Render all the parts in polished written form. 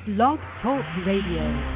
Blog Talk Radio.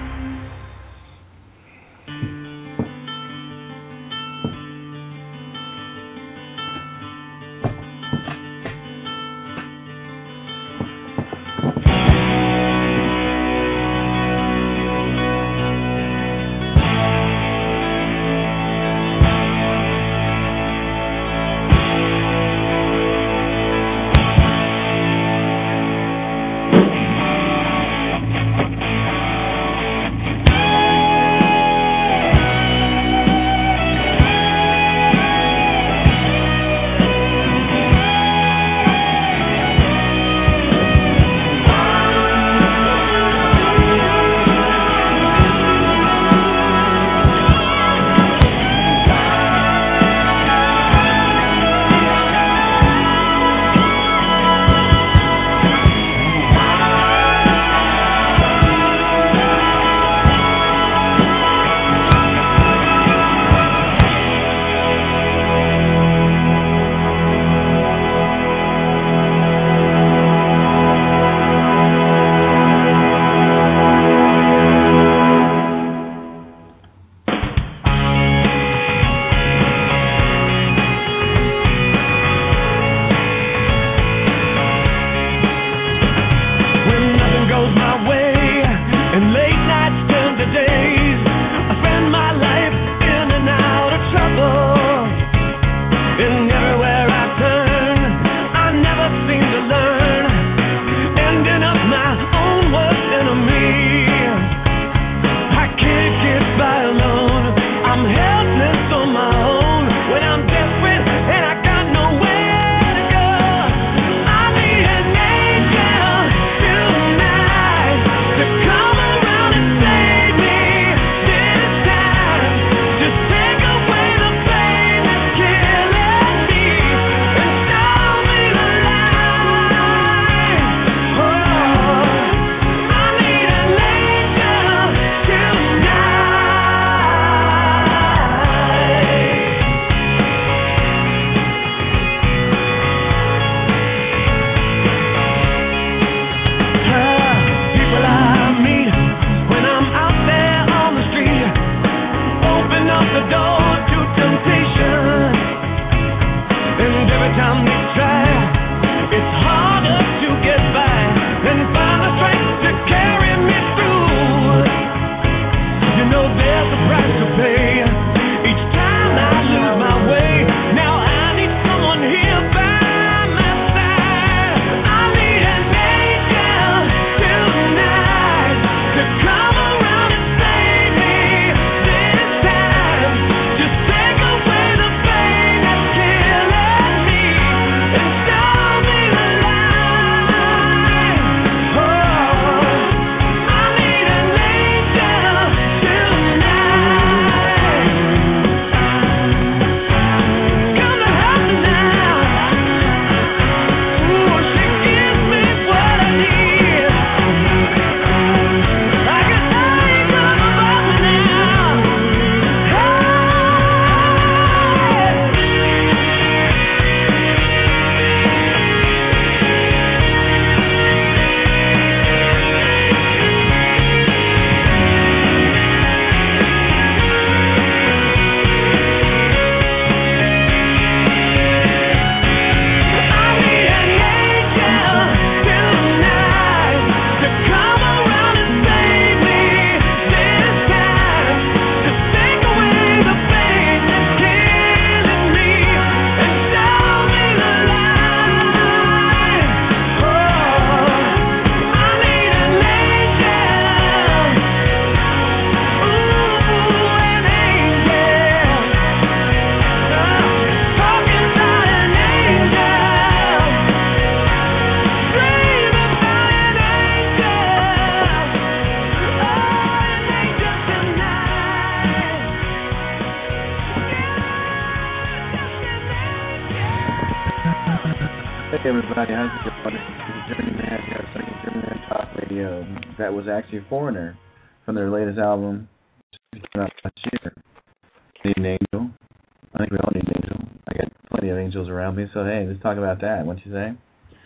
Hey everybody, how's it going? This is Journeyman here, Journeyman Talk Radio. That was actually Foreigner from their latest album, came out last year. Need an angel. I think we all need an angel. I got plenty of angels around me, so hey, let's talk about that. What you say?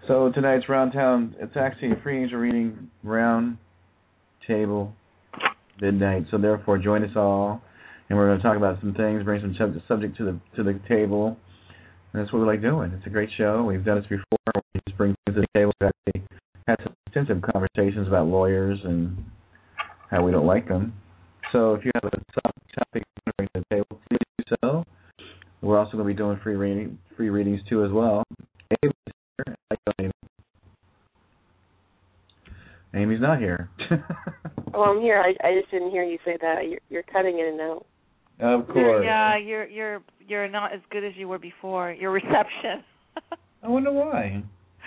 So tonight's Round Town, it's actually a free angel reading round table midnight. So therefore, join us all, and we're going to talk about some things, bring some subject to the table. And that's what we like doing. It's a great show. We've done this before. We just bring things to the table. We've actually had some extensive conversations about lawyers and how we don't like them. So if you have a topic to bring to the table, please do so. We're also going to be doing free readings too as well. Amy is here. Amy's not here. Oh, I'm here. I just didn't hear you say that. You're cutting in and out. Of course. You're not as good as you were before. Your reception. I wonder why.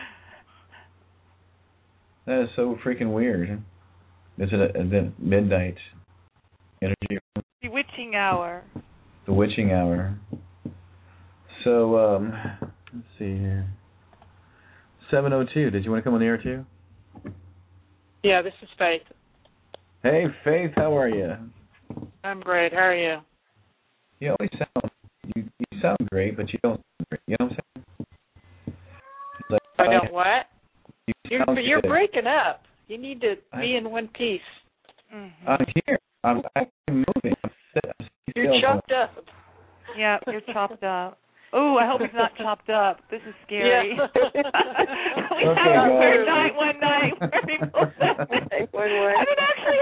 That is so freaking weird. It's a midnight energy. The witching hour. The witching hour. So, let's see here. 7:02. Did you want to come on the air too? Yeah, this is Faith. Hey, Faith, how are you? I'm great. How are you? You always you sound great, but you don't sound great. You know what I'm saying? Like, I don't what? You're good. breaking up. You need to be in one piece. Mm-hmm. I'm here. I'm moving. You're chopped up. Yeah, you're chopped up. Oh, I hope it's not chopped up. This is scary. Yeah. We had a weird night one night where people said, and it actually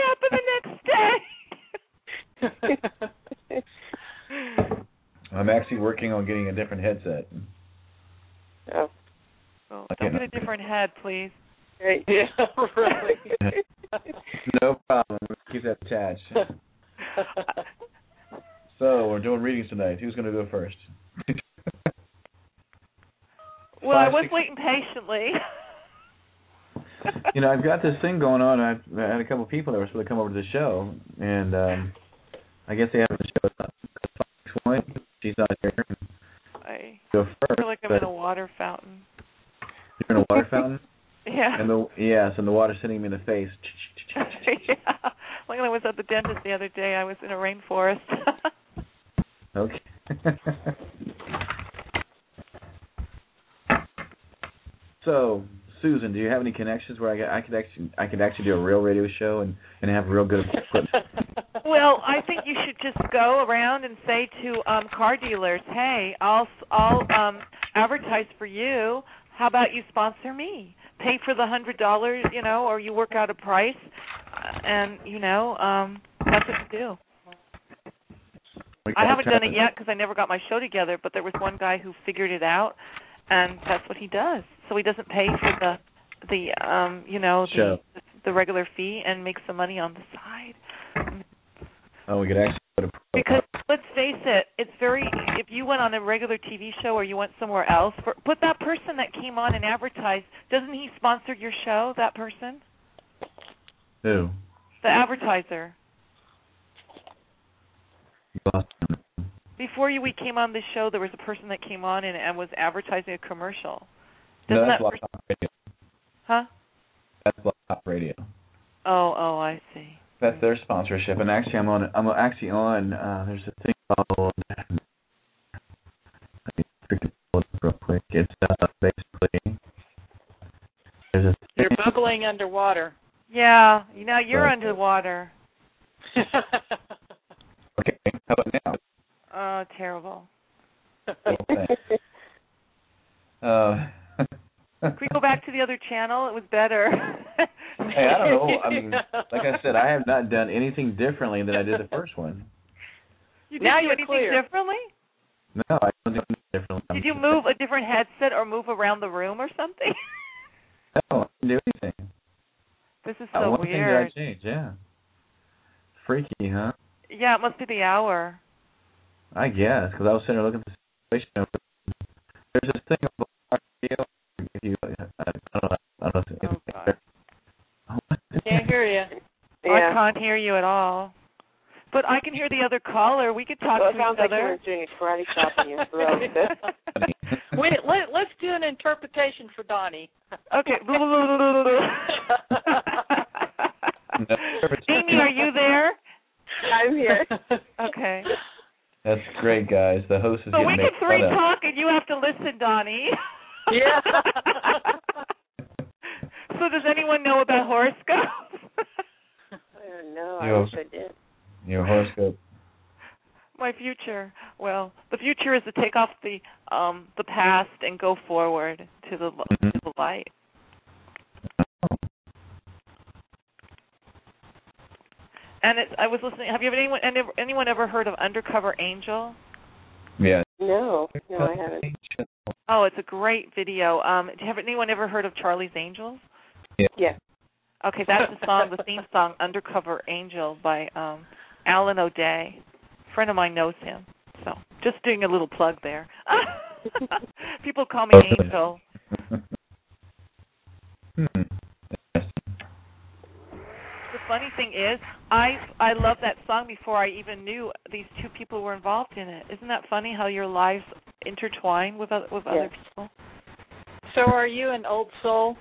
happened the next day. I'm actually working on getting a different headset. Oh. Well, don't get a different head, please. Right. Yeah, really. No problem. Let's keep that attached. So, we're doing readings tonight. Who's going to go first? Well, I was waiting patiently. You know, I've got this thing going on. I had a couple of people that were supposed to come over to the show, and I guess they haven't showed up. She's not here. I Go first. feel like I'm in a water fountain. You're in a water fountain? Yeah. And the water's hitting me in the face. Yeah. Like when I was at the dentist the other day, I was in a rainforest. Okay. So, Susan, do you have any connections where I could actually do a real radio show and have real good equipment? Well, I think you should just go around and say to car dealers, "Hey, I'll advertise for you. How about you sponsor me? Pay for the $100, or you work out a price, and that's what you do." I haven't done it yet because I never got my show together, but there was one guy who figured it out, and that's what he does. So he doesn't pay for the regular fee and makes some money on the side. Oh, we could actually put a because let's face it, it's very. If you went on a regular TV show or you went somewhere else, put that person that came on and advertised. Doesn't he sponsor your show? That person? Who? The advertiser. You Before we came on this show, there was a person that came on and was advertising a commercial. No, that's Blog Talk Radio. Huh? That's Blog Talk Radio. Oh, I see. That's their sponsorship, and actually, I'm actually on. There's a thing called. Let me freaking pull it up real quick. It's basically. You're bubbling underwater. Yeah, you're underwater. Okay, how about now? Oh, terrible. Can we go back to the other channel? It was better. Hey, I don't know. I mean, like I said, I have not done anything differently than I did the first one. You didn't do anything differently? No, I don't do anything differently. Did you move a different headset or move around the room or something? No, I didn't do anything. This is so one weird. Thing that I changed, yeah. Freaky, huh? Yeah, it must be the hour. I guess, because I was sitting there looking at the situation. There's this thing about radio. If you, I don't know. Oh, God. Can't hear you. Yeah. I can't hear you at all. But I can hear the other caller. We could talk to each other. It sounds like you were doing a karate chop in your throat. Wait, let's do an interpretation for Donnie. Okay. Amy, are you there? I'm here. Okay. That's great, guys. The host is so getting we made can three fun of. talk and you have to listen, Donnie. Yeah. anyone know about horoscopes? I don't know. I wish I did. Your horoscope. My future. Well, the future is to take off the past and go forward to the light. And I was listening. Have you anyone ever heard of Undercover Angel? Yeah. No, I haven't. Oh, it's a great video. Have anyone ever heard of Charlie's Angels? Yeah. Okay, that's the theme song, Undercover Angel by Alan O'Day. A friend of mine knows him. So just doing a little plug there. People call me Angel. The funny thing is, I love that song before I even knew these two people were involved in it. Isn't that funny how your lives intertwine with other people? So are you an old soul?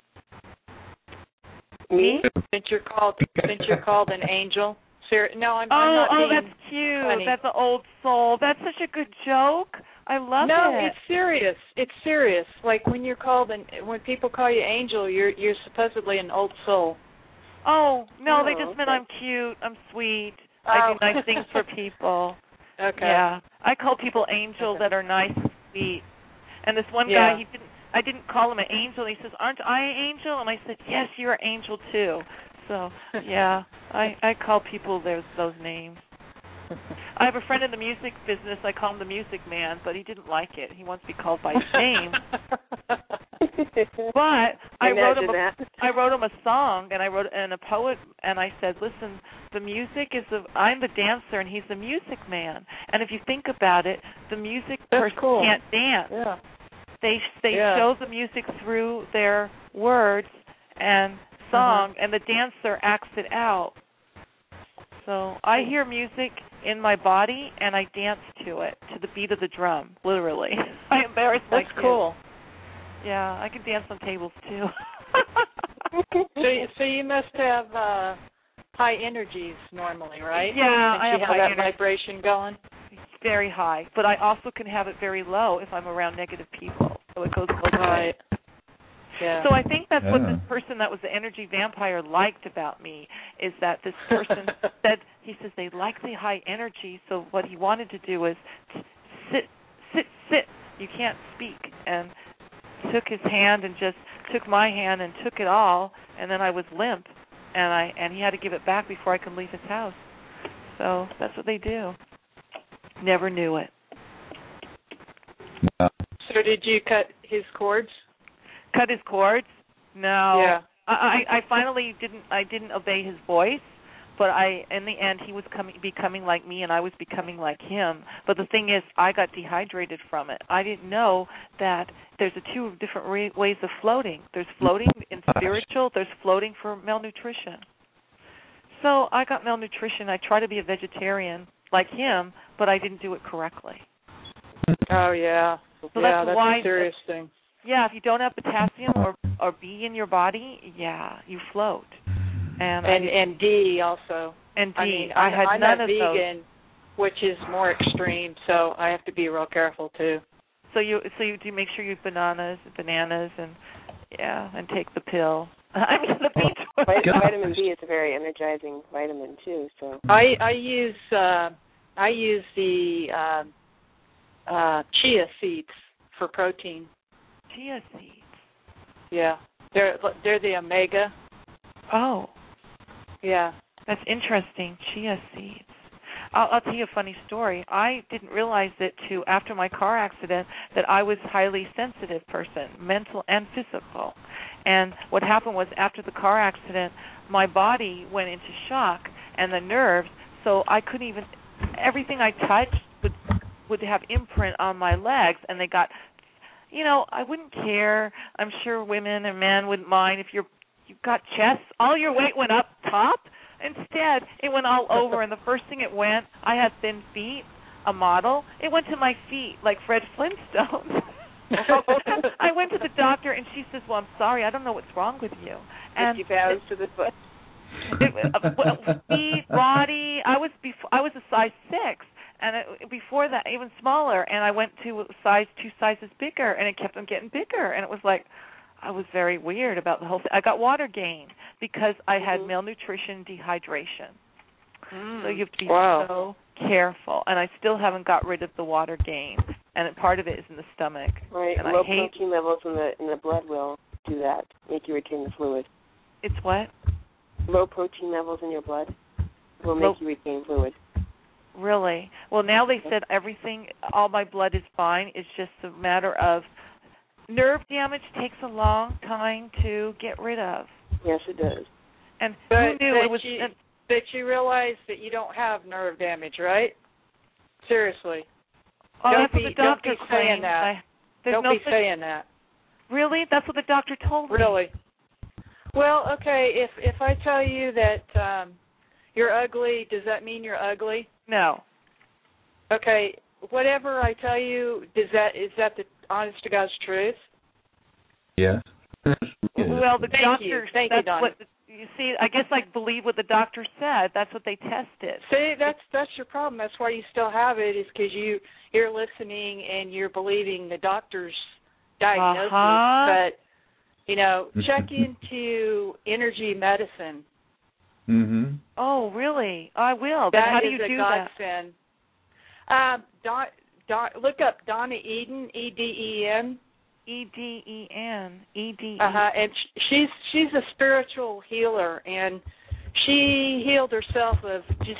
Me? Since you're called an angel? No, I'm not. Oh, that's cute. Funny. That's an old soul. That's such a good joke. I love it. No, it's serious. It's serious. Like when when people call you angel, you're supposedly an old soul. Oh, no, they Oh, just meant okay. I'm cute, I'm sweet, Oh. I do nice things for people. Okay. Yeah. I call people angel that are nice and sweet. And this one Yeah. guy, I didn't call him an angel. He says, "Aren't I an angel?" And I said, "Yes, you're an angel too." So, yeah, I call people those names. I have a friend in the music business. I call him the Music Man, but he didn't like it. He wants to be called by his name. But I wrote him a song, and a poet, and I said, "Listen, the music is I'm the dancer, and he's the music man. And if you think about it, the music person cool. can't dance. Yeah. They show the music through their words and song, and the dancer acts it out. So I hear music in my body, and I dance to it, to the beat of the drum, literally. I embarrass my kids. That's cool. Yeah, I can dance on tables, too. So you must have high energies normally, right? Yeah, Since I have you high that energy. vibration going. It's very high, but I also can have it very low if I'm around negative people. So it goes both Right. ways. Yeah. So I think that's what Yeah. this person that was the energy vampire liked about me, is that this person said, he says they like the high energy, so what he wanted to do was sit, you can't speak, and took his hand and just took my hand and took it all, and then I was limp, and he had to give it back before I could leave his house. So that's what they do. Never knew it. So did you cut his cords? Cut his cords? No. Yeah. I finally didn't obey his voice, but in the end he was becoming like me, and I was becoming like him. But the thing is, I got dehydrated from it. I didn't know that there's two different ways of floating. There's floating in spiritual, there's floating for malnutrition. So I got malnutrition. I tried to be a vegetarian like him, but I didn't do it correctly. Oh yeah. So yeah, that's why a serious thing. Yeah, if you don't have potassium or B in your body, yeah, you float. And D also. And D. I mean, I had I'm none a of vegan, those. which is more extreme, so I have to be real careful too. So you do make sure you have bananas, and take the pill. I mean the beach. Vitamin D is a very energizing vitamin too. So I use the chia seeds for protein. Chia seeds. Yeah, they're the omega. Oh, yeah, that's interesting. Chia seeds. I'll tell you a funny story. I didn't realize it after my car accident that I was a highly sensitive person, mental and physical. And what happened was after the car accident, my body went into shock and the nerves, so I couldn't even, everything I touched would have imprint on my legs, and they got, I wouldn't care. I'm sure women and men wouldn't mind if you've got chest, all your weight went up top. Instead, it went all over, and the first thing it went, I had thin feet, a model. It went to my feet like Fred Flintstone. I went to the doctor, and she says, "Well, I'm sorry, I don't know what's wrong with you." And 50 pounds to the foot. Feet, body. I was a size 6, and before that, even smaller. And I went to size 2 sizes bigger, and it kept on getting bigger. And it was like, I was very weird about the whole thing. I got water gain because I had malnutrition, dehydration. So you have to be so careful. And I still haven't got rid of the water gain. And part of it is in the stomach. Right. And Low protein levels in the blood will do that, make you retain the fluid. It's what? Low protein levels in your blood will make you retain fluid. Really? Well, now they said everything, all my blood is fine. It's just a matter of nerve damage takes a long time to get rid of. Yes, it does. And who knew it was... But you realize that you don't have nerve damage, right? Seriously. Oh, that's what the doctor saying that. Don't be saying that. Really? That's what the doctor told me. Really? Well, okay, if I tell you that you're ugly, does that mean you're ugly? No. Okay, whatever I tell you, is that the honest to God's truth? Yes. Well, the doctor. Thank you, Donnie. You see, I guess I believe what the doctor said. That's what they tested. See, that's your problem. That's why you still have it, is because you're listening and you're believing the doctor's diagnosis. But, check into energy medicine. Mm-hmm. Oh, really? I will. Then how do you do that? Look up Donna Eden, Eden. Eden. And she's a spiritual healer, and she healed herself of just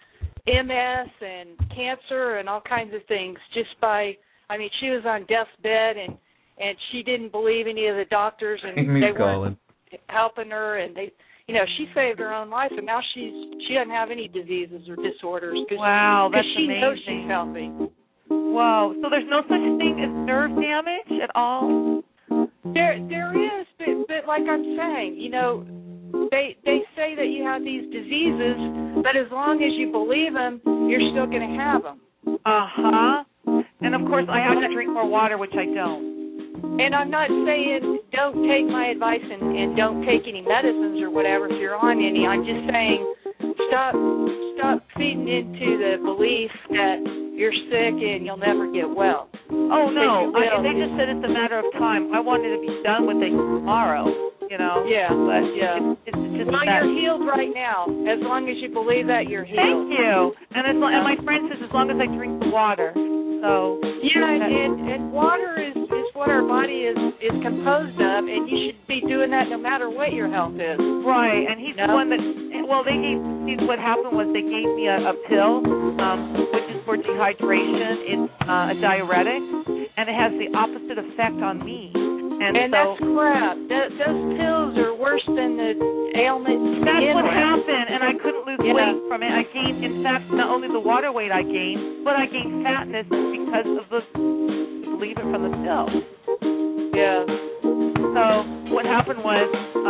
MS and cancer and all kinds of things just by. I mean, she was on death's bed, and she didn't believe any of the doctors, and they weren't helping her, and they. She saved her own life, and now she doesn't have any diseases or disorders. Wow, that's she amazing. knows she's healthy. Wow. So there's no such thing as nerve damage at all? There is, but like I'm saying, they say that you have these diseases, but as long as you believe them, you're still going to have them. Uh-huh. And, of course, I have to drink more water, which I don't. And I'm not saying don't take my advice and don't take any medicines or whatever if you're on any. I'm just saying stop feeding into the belief that you're sick and you'll never get well. Oh, no. They just said it's a matter of time. I wanted to be done with it tomorrow, Yeah. But it's just well, you're healed right now. As long as you believe that, you're healed. Thank you. And my friend says as long as I drink water. So and water is what our body is composed of, and you should be doing that no matter what your health is. Right, and he's the one that. Well, what happened was they gave me a pill, which is for dehydration. It's a diuretic, and it has the opposite effect on me. And so, that's crap. Those pills are worse than the ailment. That's what happened, and I couldn't lose weight from it. I gained, in fact, not only the water weight I gained, but I gained fatness because of believe it from the pill. Yeah. So what happened was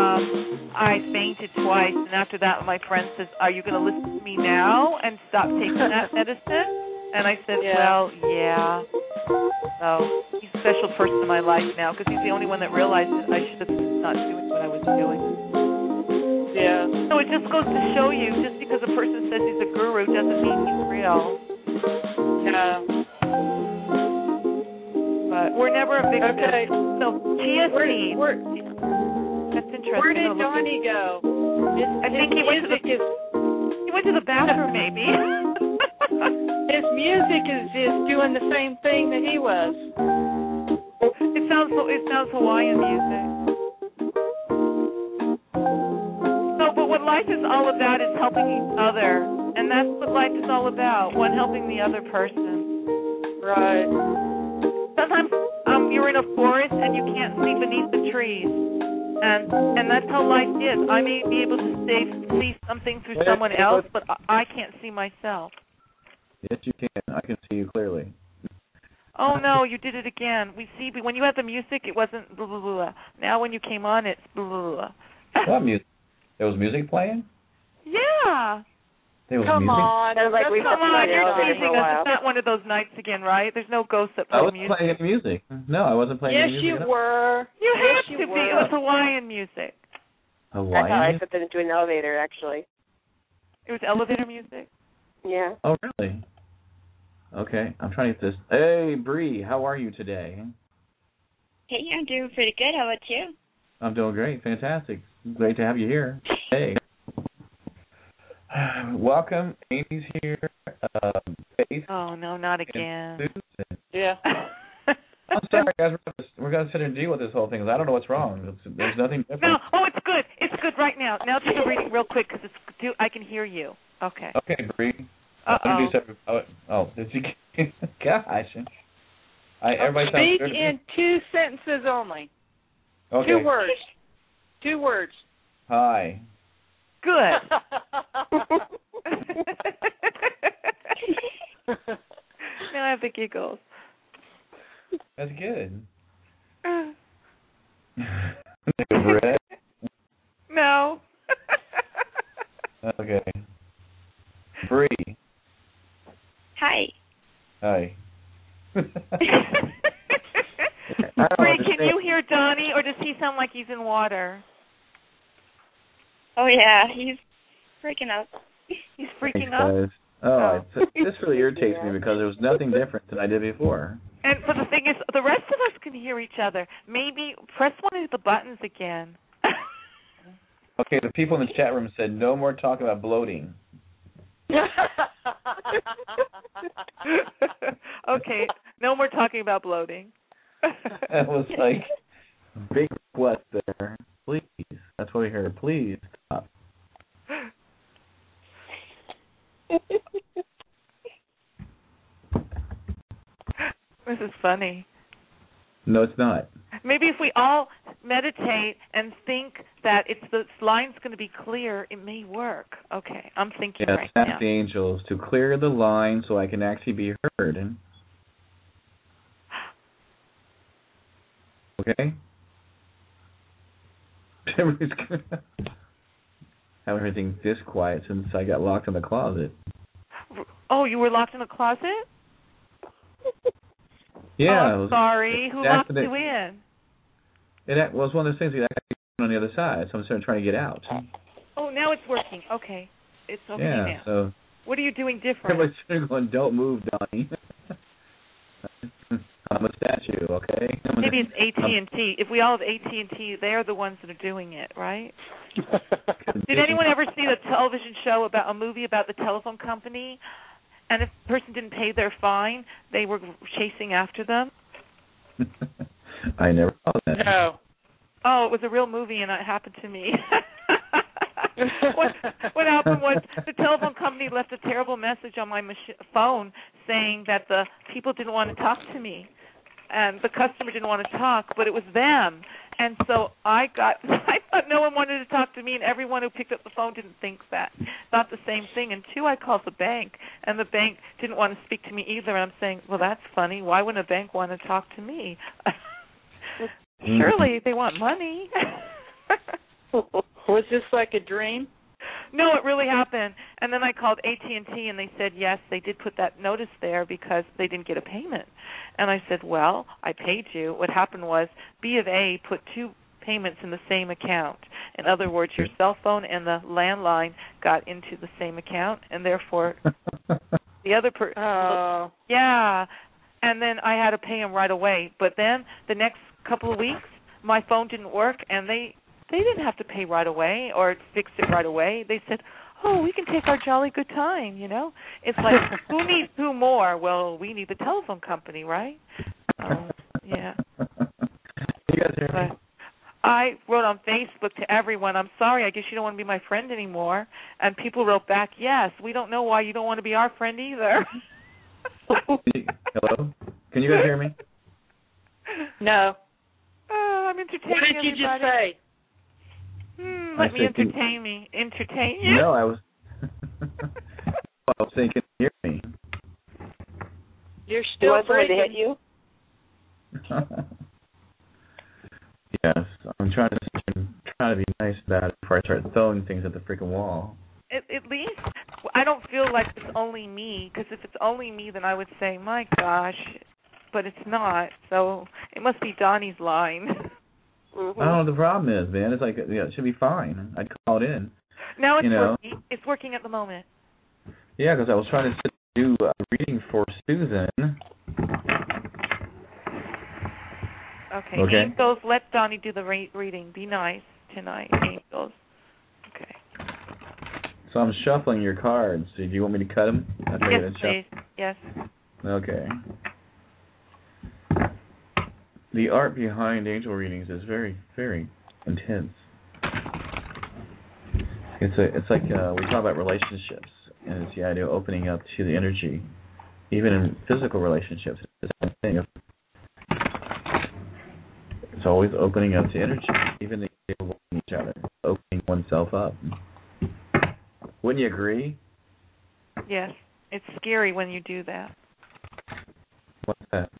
I fainted twice, and after that my friend says, "Are you going to listen to me now and stop taking that medicine?" And I said, "Well, yeah." So he's a special person in my life now because he's the only one that realized that I should have not doing what I was doing. Yeah. So it just goes to show you, just because a person says he's a guru doesn't mean he's real. Yeah. But we're never a big Okay. So chia seed. That's interesting. Where did Donnie go? I think he went to the bathroom, maybe. His music is doing the same thing that he was. It sounds Hawaiian music. So, but what life is all about is helping each other, and that's what life is all about. One helping the other person. Right. Sometimes you're in a forest and you can't see beneath the trees, and that's how life is. I may be able to see something through someone else, but I can't see myself. Yes, you can. I can see you clearly. Oh, no, you did it again. We see, when you had the music, it wasn't blah, blah, blah. Now when you came on, it's blah, blah, blah. What music? There was music playing? Yeah. There was Come music? on. Sounds like we've Come on, you're teasing us. while. It's not one of those nights again, right? There's no ghosts that I play wasn't music. playing any music. No, I wasn't playing any music. Yes, you were. You Yes, had to be. It was Hawaiian music. Hawaiian I thought I music? put that into an elevator, actually. It was elevator music. Yeah. Oh, really? Okay, I'm trying to get this. Hey, Bree, how are you today? Hey, I'm doing pretty good. How about you? I'm doing great. Fantastic. Great to have you here. Hey. Welcome. Amy's here. Faith. Oh, no, not again. Susan. Yeah. I'm sorry, guys. We're going to sit and deal with this whole thing because I don't know what's wrong. There's nothing different. No. Oh, it's good. It's good right now. Now do the reading real quick because I can hear you. Okay. Okay, Bree. Did you? Gosh. Everybody Speak sounds in 2 sentences only. Okay. 2 words. 2 words. Hi. Good. Now I have the giggles. That's good. Bread? No. Okay. Bree. Hi. Hi. Bree, can you hear Donnie, or does he sound like he's in water? Oh, yeah, he's freaking out. He's freaking Thanks, out? guys. This really irritates me because there was nothing different than I did before. But the thing is, the rest of us can hear each other. Maybe press one of the buttons again. Okay, the people in the chat room said no more talk about bloating. Okay, no more talking about bloating. That was like a big request there. Please. That's what we heard. Please stop. This is funny. No, it's not. Maybe if we all meditate and think that the line's going to be clear, it may work. Okay, I'm thinking right now. Ask the angels to clear the line so I can actually be heard. Okay? Everybody's good. Have everything this quiet since I got locked in the closet. Oh, you were locked in a closet? Yeah. Oh, sorry. Who locked you in? It was one of those things that I got on the other side, so I'm sort of trying to get out. Oh, now it's working. Okay. It's okay now. Yeah, so... What are you doing different? Everybody's sitting going, don't move, Donnie. I'm a statue, okay? Maybe it's AT&T. If we all have AT&T, they're the ones that are doing it, right? Did anyone ever see the television show about a movie about the telephone company? And if the person didn't pay their fine, they were chasing after them? I never saw that. No. Oh, it was a real movie, and it happened to me. What happened was the telephone company left a terrible message on my phone saying that the people didn't want to talk to me, and the customer didn't want to talk, but it was them. And so I thought no one wanted to talk to me, and everyone who picked up the phone didn't think that. Thought the same thing. And 2, I called the bank, and the bank didn't want to speak to me either. And I'm saying, well, that's funny. Why wouldn't a bank want to talk to me? Surely they want money. Was this like a dream? No, it really happened. And then I called AT&T, and they said, yes, they did put that notice there because they didn't get a payment. And I said, well, I paid you. What happened was B of A put 2 payments in the same account. In other words, your cell phone and the landline got into the same account, and therefore the other person. Oh. Yeah. And then I had to pay him right away. But then the next couple of weeks, my phone didn't work, and they didn't have to pay right away or fix it right away. They said, oh, we can take our jolly good time, you know. It's like, who needs who more? Well, we need the telephone company, right? Yeah. You guys hear me? I wrote on Facebook to everyone, I'm sorry, I guess you don't want to be my friend anymore. And people wrote back, yes, we don't know why you don't want to be our friend either. Hello? Can you guys hear me? No. I'm entertaining What did you just say? Let me entertain you. No, I was saying, can you hear me? You're still breaking. To hit you? Yes, I'm trying to be nice about it before I start throwing things at the freaking wall. At least I don't feel like it's only me, because if it's only me, then I would say, my gosh, but it's not, so it must be Donnie's line. Mm-hmm. I don't know what the problem is, man. It's like, yeah, it should be fine. I'd call it in. Now it's working. It's working at the moment. Yeah, because I was trying to do a reading for Susan. Okay. Okay. Angels, let Donnie do the reading. Be nice tonight, angels. Okay. So I'm shuffling your cards. Do you want me to cut them? Yes, please. Yes. Okay. The art behind angel readings is very, very intense. It's like we talk about relationships, and it's the idea of opening up to the energy, even in physical relationships. It's the same thing. It's always opening up to energy, even the idea of loving each other, opening oneself up. Wouldn't you agree? Yes. It's scary when you do that. What's that?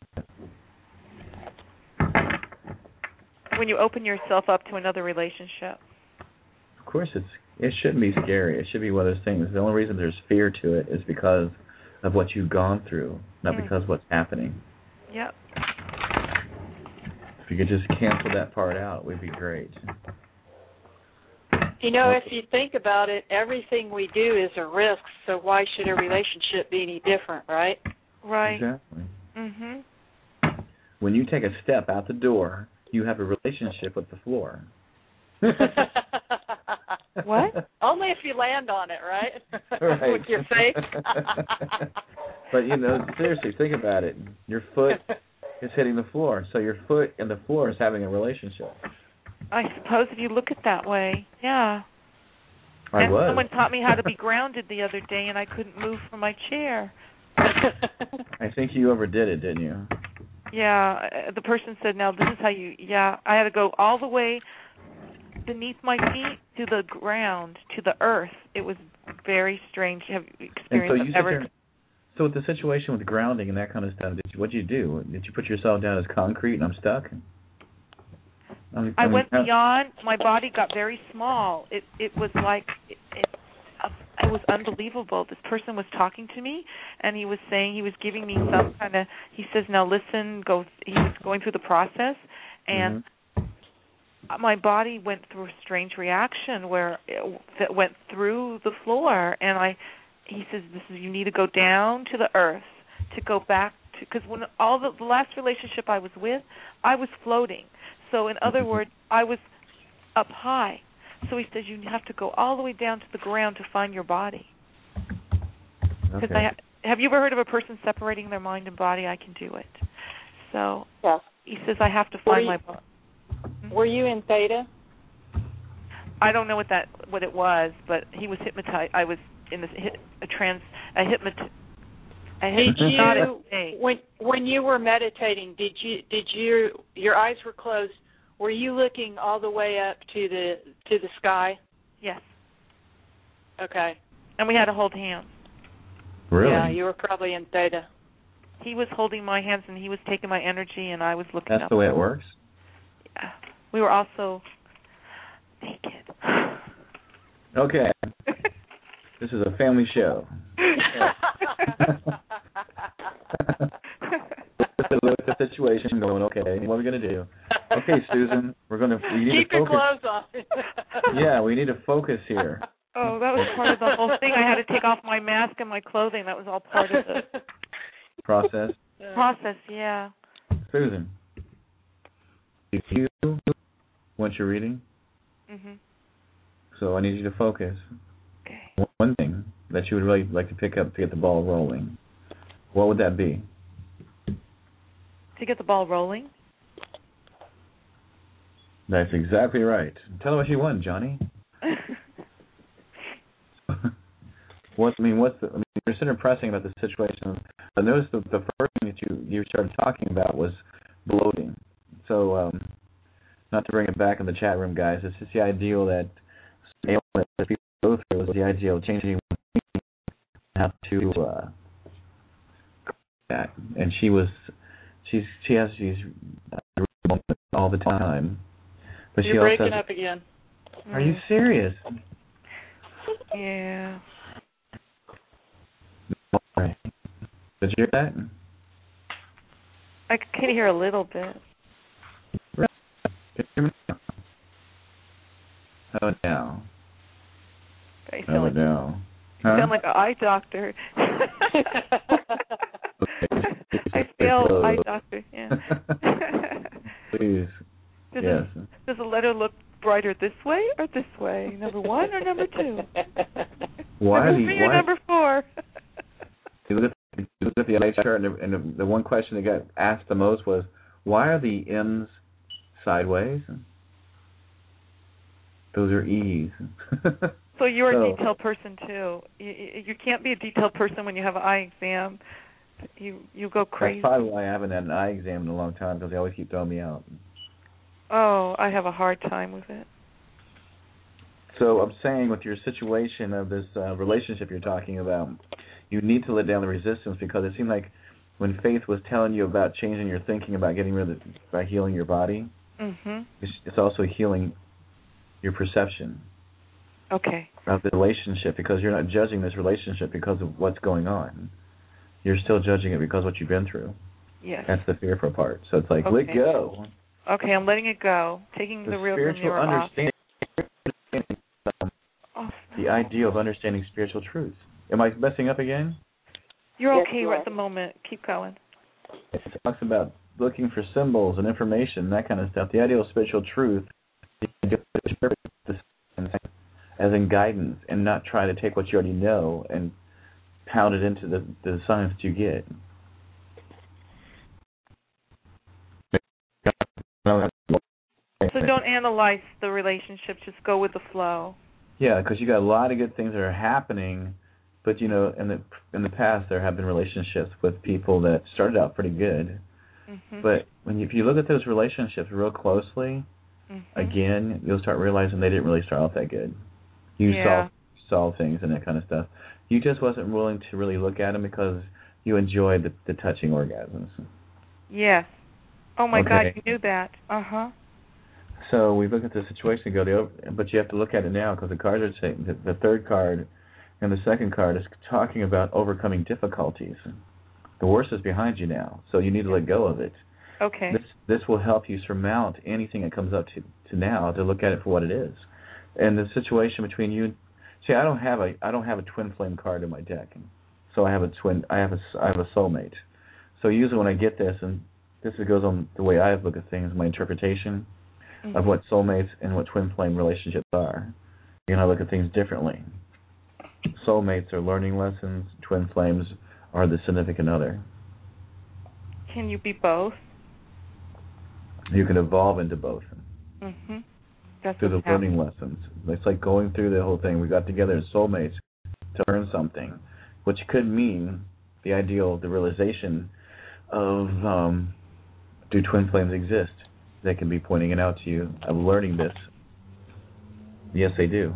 When you open yourself up to another relationship. Of course, it shouldn't be scary. It should be one of those things. The only reason there's fear to it is because of what you've gone through, not because of what's happening. Yep. If you could just cancel that part out, it would be great. You know, if you think about it, everything we do is a risk, so why should a relationship be any different, right? Right. Exactly. Mhm. When you take a step out the door, you have a relationship with the floor. What? Only if you land on it, right? Right. With your face. But, seriously, think about it. Your foot is hitting the floor, so your foot and the floor is having a relationship. I suppose if you look at it that way, yeah. And someone taught me how to be grounded the other day, and I couldn't move from my chair. I think you overdid it, didn't you? Yeah, the person said, now this is how you, I had to go all the way beneath my feet to the ground, to the earth. It was very strange. Have you experienced So with the situation with grounding and that kind of stuff, what did you do? Did you put yourself down as concrete and I'm stuck? I went beyond. My body got very small. It was like it was unbelievable. This person was talking to me, and he was saying, he was giving me some kind of. He says, "Now listen." He was going through the process, and my body went through a strange reaction where it went through the floor, and He says, you need to go down to the earth to go back to, because when the last relationship I was with, I was floating. So in other words, I was up high. So he says you have to go all the way down to the ground to find your body. Because have you ever heard of a person separating their mind and body? I can do it. So he says I have to find my body. Were you in theta? I don't know what it was, but he was hypnotized. I was in this when you were meditating, did your eyes were closed? Were you looking all the way up to the sky? Yes. Okay. And we had to hold hands. Really? Yeah, you were probably in theta. He was holding my hands and he was taking my energy and I was looking up. That's the way it works? Yeah. We were also naked. Okay. This is a family show. Look at the situation going, okay, what are we going to do? Okay, Susan, we need Keep to focus. your clothes on. Yeah, we need to focus here. Oh, that was part of the whole thing. I had to take off my mask and my clothing. That was all part of the process. Yeah. Susan, if you want your reading, so I need you to focus. Okay. One thing that you would really like to pick up to get the ball rolling, what would that be? To get the ball rolling? That's exactly right. Tell them what you want, Johnny. You're sort of pressing about the situation. I noticed the first thing that you started talking about was bloating. So, not to bring it back in the chat room, guys, it's just the ideal that people go through is the idea of changing how to that. And she has these moments all the time. But You're breaking up again. Are you serious? Yeah. Right. Did you hear that? I can hear a little bit. Right. Can you hear me now? How about now? How about now? You sound like an eye doctor. Okay. I feel eye doctor, yeah. Please. Yes. Does the letter look brighter this way or this way? Number 1 or number 2? Why? Number 3 or number 4? You look at the LA chart, and the one question that got asked the most was, why are the M's sideways? Those are E's. So you're a detailed person too. You can't be a detailed person when you have an eye exam. You go crazy. That's probably why I haven't had an eye exam in a long time, because they always keep throwing me out. Oh, I have a hard time with it. So I'm saying with your situation of this relationship you're talking about, you need to let down the resistance, because it seemed like when Faith was telling you about changing your thinking about getting rid of by healing your body, it's also healing your perception of the relationship, because you're not judging this relationship because of what's going on. You're still judging it because of what you've been through. Yes. That's the fearful part. So it's like, let go. Okay, I'm letting it go. Taking the real mirror off. The idea of understanding spiritual truth. Am I messing up again? You're okay right at the moment. Keep going. It talks about looking for symbols and information, that kind of stuff. The idea of spiritual truth as in guidance, and not try to take what you already know and pound it into the science that you get. So don't analyze the relationship. Just go with the flow. Yeah, because you got a lot of good things that are happening, but in the past there have been relationships with people that started out pretty good, but if you look at those relationships real closely, again you'll start realizing they didn't really start out that good. You saw things and that kind of stuff. You just wasn't willing to really look at them because you enjoyed the touching orgasms. Yes. Oh my God, you knew that. So we look at the situation and go, but you have to look at it now, because the cards are saying the third card and the second card is talking about overcoming difficulties. The worst is behind you now, so you need to let go of it. Okay. This will help you surmount anything that comes up to now, to look at it for what it is. And the situation between you, see, I don't have a twin flame card in my deck, so I have a soulmate. So usually when I get this, and this goes on the way I look at things, my interpretation of what soulmates and what twin flame relationships are. You're going to look at things differently. Soulmates are learning lessons. Twin flames are the significant other. Can you be both? You can evolve into both. That's through the learning lessons. It's like going through the whole thing. We got together as soulmates to learn something, which could mean the ideal, the realization of do twin flames exist? They can be pointing it out to you. I'm learning this. Yes, they do.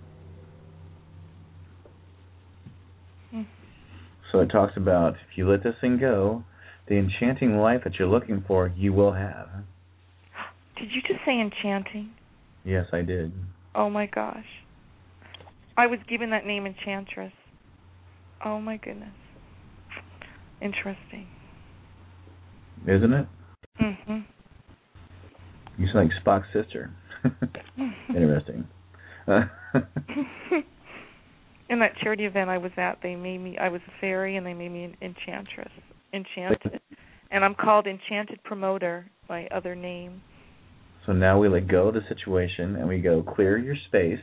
So it talks about, if you let this thing go, the enchanting life that you're looking for, you will have. Did you just say enchanting? Yes, I did. Oh my gosh. I was given that name, Enchantress. Oh my goodness. Interesting. Isn't it? You sound like Spock's sister. Interesting. In that charity event I was at, I was a fairy, and they made me an enchantress. Enchanted. And I'm called Enchanted Promoter, my other name. So now we let go of the situation, and we go, clear your space.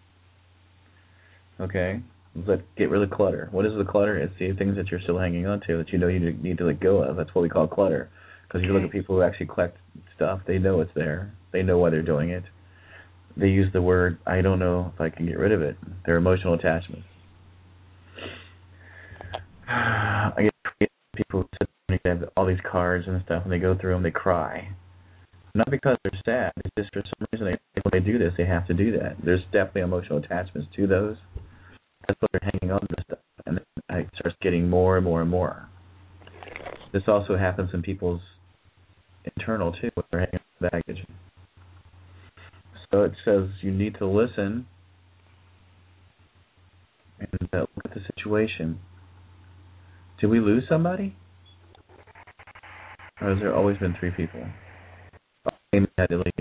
Okay? Get rid of clutter. What is the clutter? It's the things that you're still hanging on to that you know you need to let go of. That's what we call clutter. Because you look at people who actually collect stuff, they know it's there. They know why they're doing it. They use the word, I don't know if I can get rid of it. They're emotional attachments. I get people who have all these cards and stuff, and they go through them, they cry. Not because they're sad. It's just for some reason when they do this, they have to do that. There's definitely emotional attachments to those. That's what they're hanging on to stuff, and it starts getting more and more and more. This also happens in people's internal too, when they're hanging on baggage. So it says you need to listen and look at the situation. Did we lose somebody? Or has there always been 3 people? Amy had to leave.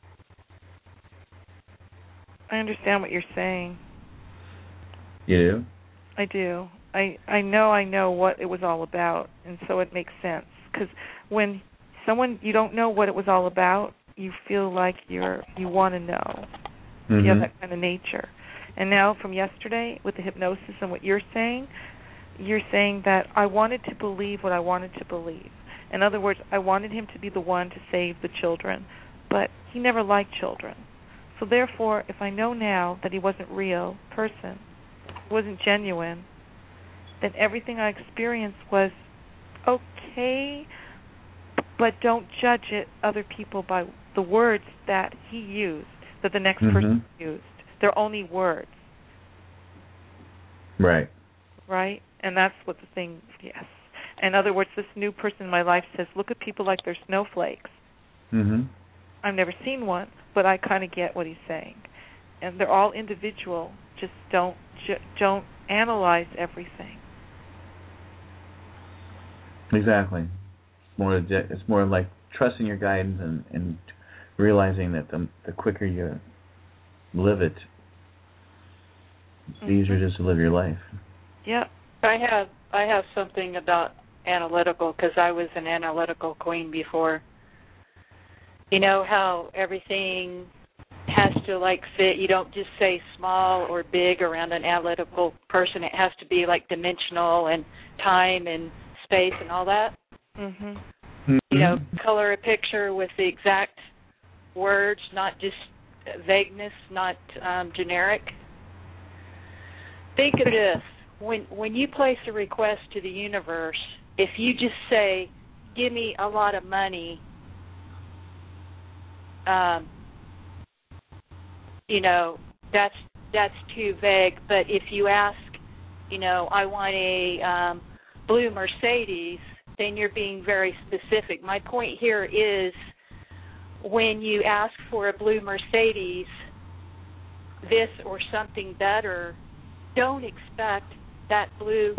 I understand what you're saying. You do? I do. I know what it was all about, and so it makes sense. Because when someone you don't know what it was all about, you feel like you want to know. Mm-hmm. You have that kind of nature. And now from yesterday with the hypnosis and what you're saying that I wanted to believe what I wanted to believe. In other words, I wanted him to be the one to save the children, but he never liked children. So therefore, if I know now that he wasn't real person, wasn't genuine, then everything I experienced was okay, but don't judge it other people by the words that he used, that the next person used. They're only words. Right. Right? And that's what the thing, yes. In other words, this new person in my life says, look at people like they're snowflakes. Mm-hmm. I've never seen one, but I kind of get what he's saying. And they're all individual. Just don't analyze everything. Exactly. It's more like trusting your guidance and realizing that the quicker you live it, it's easier just to live your life. Yeah. I have something about analytical, because I was an analytical queen before. You know how everything has to fit. You don't just say small or big around an analytical person. It has to be dimensional and time and space and all that. Mm-hmm. You know, color a picture with the exact words, not just vagueness, not generic. Think of this. When you place a request to the universe, if you just say, give me a lot of money, that's too vague. But if you ask, I want a blue Mercedes, then you're being very specific. My point here is when you ask for a blue Mercedes, this or something better, don't expect that blue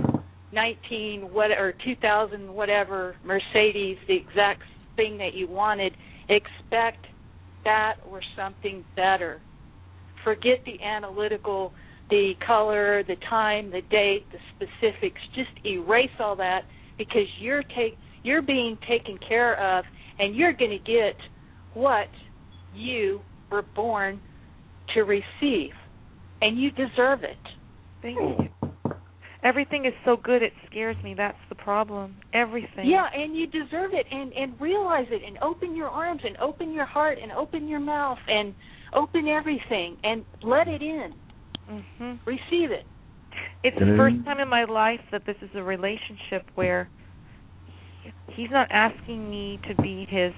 2000 whatever Mercedes, the exact thing that you wanted. Expect that or something better. Forget the analytical, the color, the time, the date, the specifics. Just erase all that, because you're being taken care of, and you're going to get what you were born to receive, and you deserve it. Thank you. Everything is so good it scares me. That's the problem. Everything. Yeah, and you deserve it, and realize it, and open your arms, and open your heart, and open your mouth, and open everything, and let it in. Mm-hmm. Receive it. It's the first time in my life that this is a relationship where he's not asking me to be his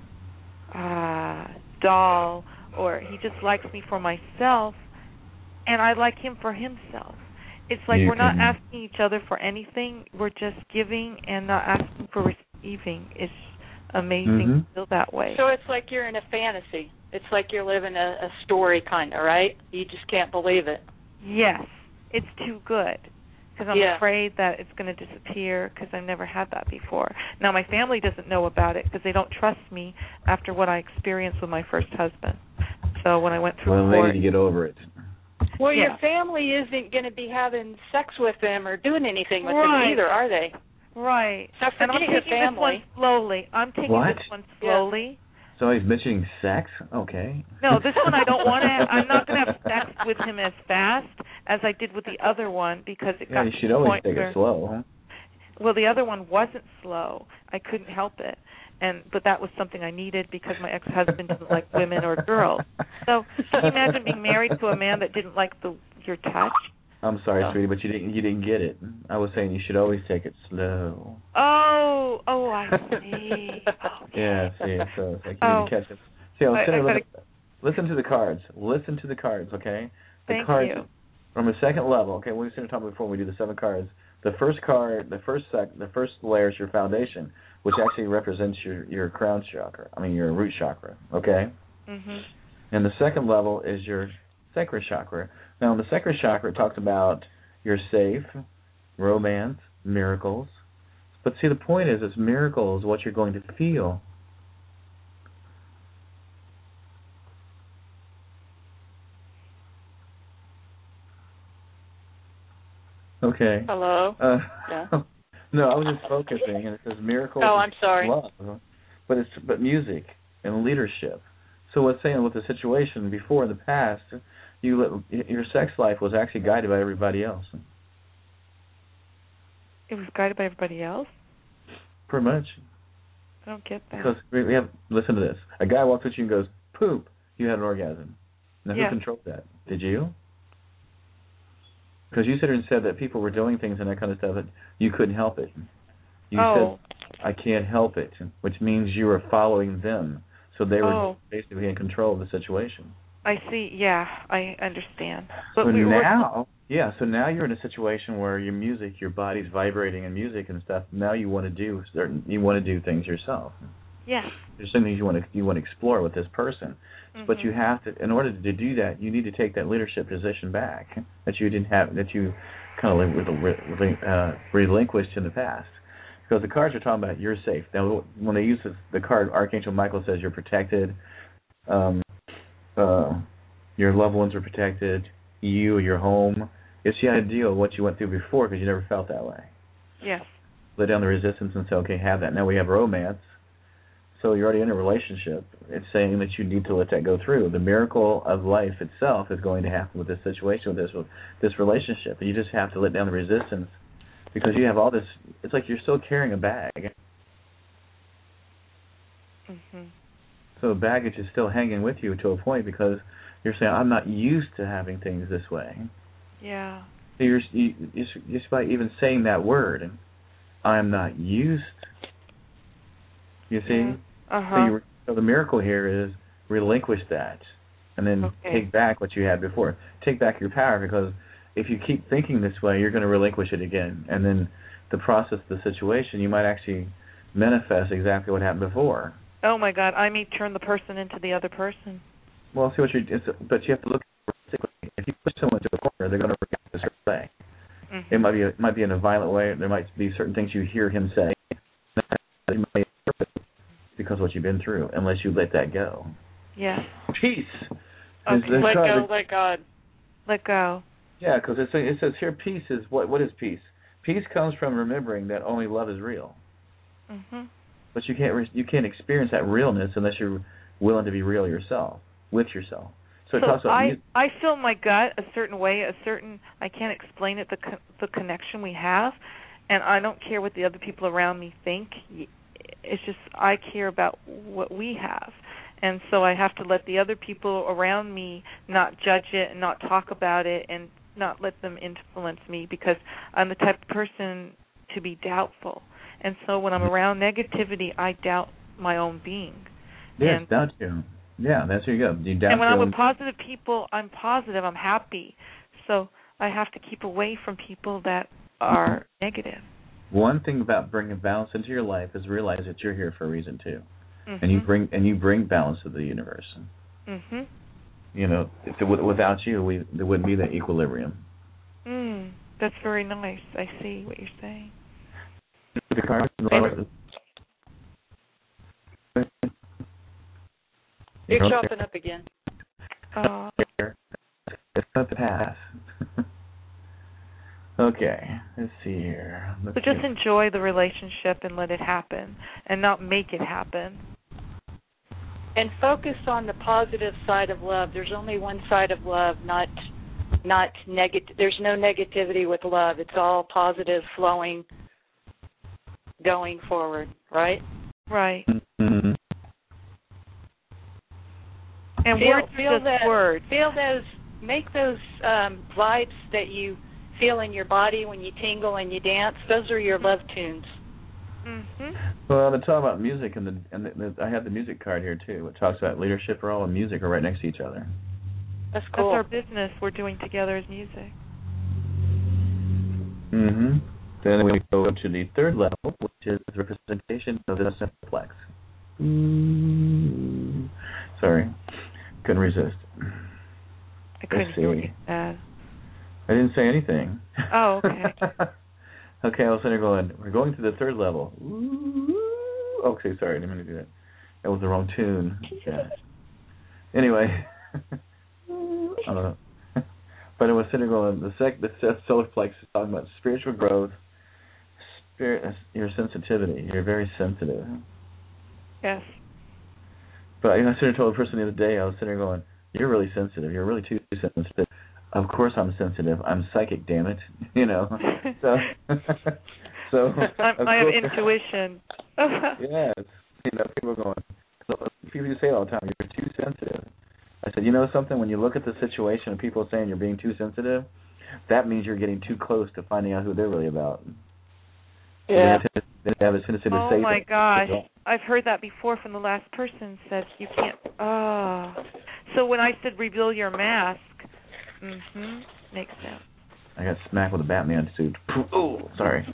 doll, or he just likes me for myself, and I like him for himself. It's like we're not asking each other for anything. We're just giving and not asking for receiving. It's amazing to feel that way. So it's like you're in a fantasy. It's like you're living a story kind of, right? You just can't believe it. Yes. It's too good, because I'm afraid that it's going to disappear, because I've never had that before. Now, my family doesn't know about it because they don't trust me after what I experienced with my first husband. So when I went through court... Well, they need to get over it. Well, your family isn't going to be having sex with them or doing anything with them either, are they? Right. So and I'm taking this one slowly. This one slowly. So he's mentioning sex? Okay. No, this one I don't want to. I'm not going to have sex with him as fast as I did with the other one, because it got to the point. You should always take it slow, huh? Well, the other one wasn't slow. I couldn't help it. But that was something I needed, because my ex-husband didn't like women or girls. So can you imagine being married to a man that didn't like your touch? I'm sorry, sweetie, but you didn't get it. I was saying you should always take it slow. Oh, I see. Yeah, see, so it's like you need to catch it. See, listen to the cards. Listen to the cards, okay? Thank you. From a second level, okay? We were talking about before we do the 7 cards. The first card, the first layer is your foundation, which actually represents your crown chakra. Your root chakra, okay? Mhm. And the second level is your sacral chakra. Now, in the sacral chakra, it talks about you're safe, romance, miracles. But see, the point is, it's miracles, what you're going to feel. Okay. Hello? Yeah. No, I was just focusing, and it says miracles. Oh, I'm sorry. Love. but music and leadership. So what's saying with the situation before in the past, your sex life was actually guided by everybody else. It was guided by everybody else? Pretty much. I don't get that. Because we have, listen to this. A guy walks at you and goes, poop, you had an orgasm. Now who controlled that? Did you? Because you sit here and said that people were doing things and that kind of stuff, that you couldn't help it. You said, I can't help it, which means you were following them. So they were basically in control of the situation. I see. Yeah, I understand. But so now you're in a situation where your music, your body's vibrating in music and stuff. Now you want to do things yourself. Yeah. There's some things you want to explore with this person, but you have to. In order to do that, you need to take that leadership position back that you didn't have, that you kind of relinquished in the past. Because the cards are talking about you're safe. Now, when they use the card, Archangel Michael says you're protected. Your loved ones are protected. You, your home. It's the idea of what you went through before because you never felt that way. Yes. Let down the resistance and say, okay, have that. Now we have romance. So you're already in a relationship. It's saying that you need to let that go through. The miracle of life itself is going to happen with this situation, with this relationship. You just have to let down the resistance because you have all this. It's like you're still carrying a bag. Mm-hmm. So the baggage is still hanging with you to a point because you're saying, I'm not used to having things this way. Yeah. So you're just by even saying that word, I'm not used. You see? Yeah. Uh-huh. So the miracle here is relinquish that and then take back what you had before. Take back your power because if you keep thinking this way, you're going to relinquish it again. And then the process of the situation, you might actually manifest exactly what happened before. Oh, my God. I may turn the person into the other person. Well, see but you have to look realistically. If you push someone to a corner, they're going to react a certain way. Mm-hmm. It might be in a violent way. There might be certain things you hear him say. You might because of what you've been through, unless you let that go. Yeah. Peace. Okay. Let go, let God. Let go. Yeah, because it says here, peace is what is peace? Peace comes from remembering that only love is real. Mm-hmm. But you can't experience that realness unless you're willing to be real yourself, with yourself. So it talks about I feel my gut a certain way, I can't explain it, the connection we have, and I don't care what the other people around me think. It's just I care about what we have. And so I have to let the other people around me not judge it and not talk about it and not let them influence me because I'm the type of person to be doubtful. And so when I'm around negativity, I doubt my own being. Yes, doubt you. Yeah, that's where you go. You doubt and when I'm with positive people, I'm positive, I'm happy. So I have to keep away from people that are negative. One thing about bringing balance into your life is realize that you're here for a reason too. Mm-hmm. And you bring balance to the universe. Mm-hmm. You know, without you, there wouldn't be that equilibrium. That's very nice. I see what you're saying. The card. You're chopping up again. It's not the path. Okay, let's see here. So just enjoy the relationship and let it happen, and not make it happen. And focus on the positive side of love. There's only one side of love, not negative. There's no negativity with love. It's all positive, flowing, going forward. Right. Right. Mm-hmm. And make those vibes that you feel in your body when you tingle and you dance. Those are your love tunes. Mm-hmm. Well, they talk about music, and I have the music card here too. It talks about leadership role and music are right next to each other. That's cool. That's our business we're doing together as music. Mm-hmm. Then we go to the third level, which is the representation of the simplex. Sorry, couldn't resist. I couldn't hear what you said. I didn't say anything. Oh, okay. Okay, I was sitting there going, we're going to the third level. Okay, sorry, I didn't mean to do that. That was the wrong tune. Yeah. Anyway, I don't know. But I was sitting there going, the solar plex is talking about spiritual growth, your sensitivity. You're very sensitive. Yes. But I sort of told a person the other day, I was sitting there going, "You're really sensitive. You're really too sensitive." Of course I'm sensitive. I'm psychic, damn it. So I have intuition. Yes. People are going, people say it all the time, "You're too sensitive." I said, you know something? When you look at the situation and people are saying you're being too sensitive, that means you're getting too close to finding out who they're really about. Yeah. They have a tendency to say oh my that. gosh, I've heard that before from the last person. Said you can't. So when I said reveal your mask, makes sense. I got smacked with a Batman suit. Oh, sorry.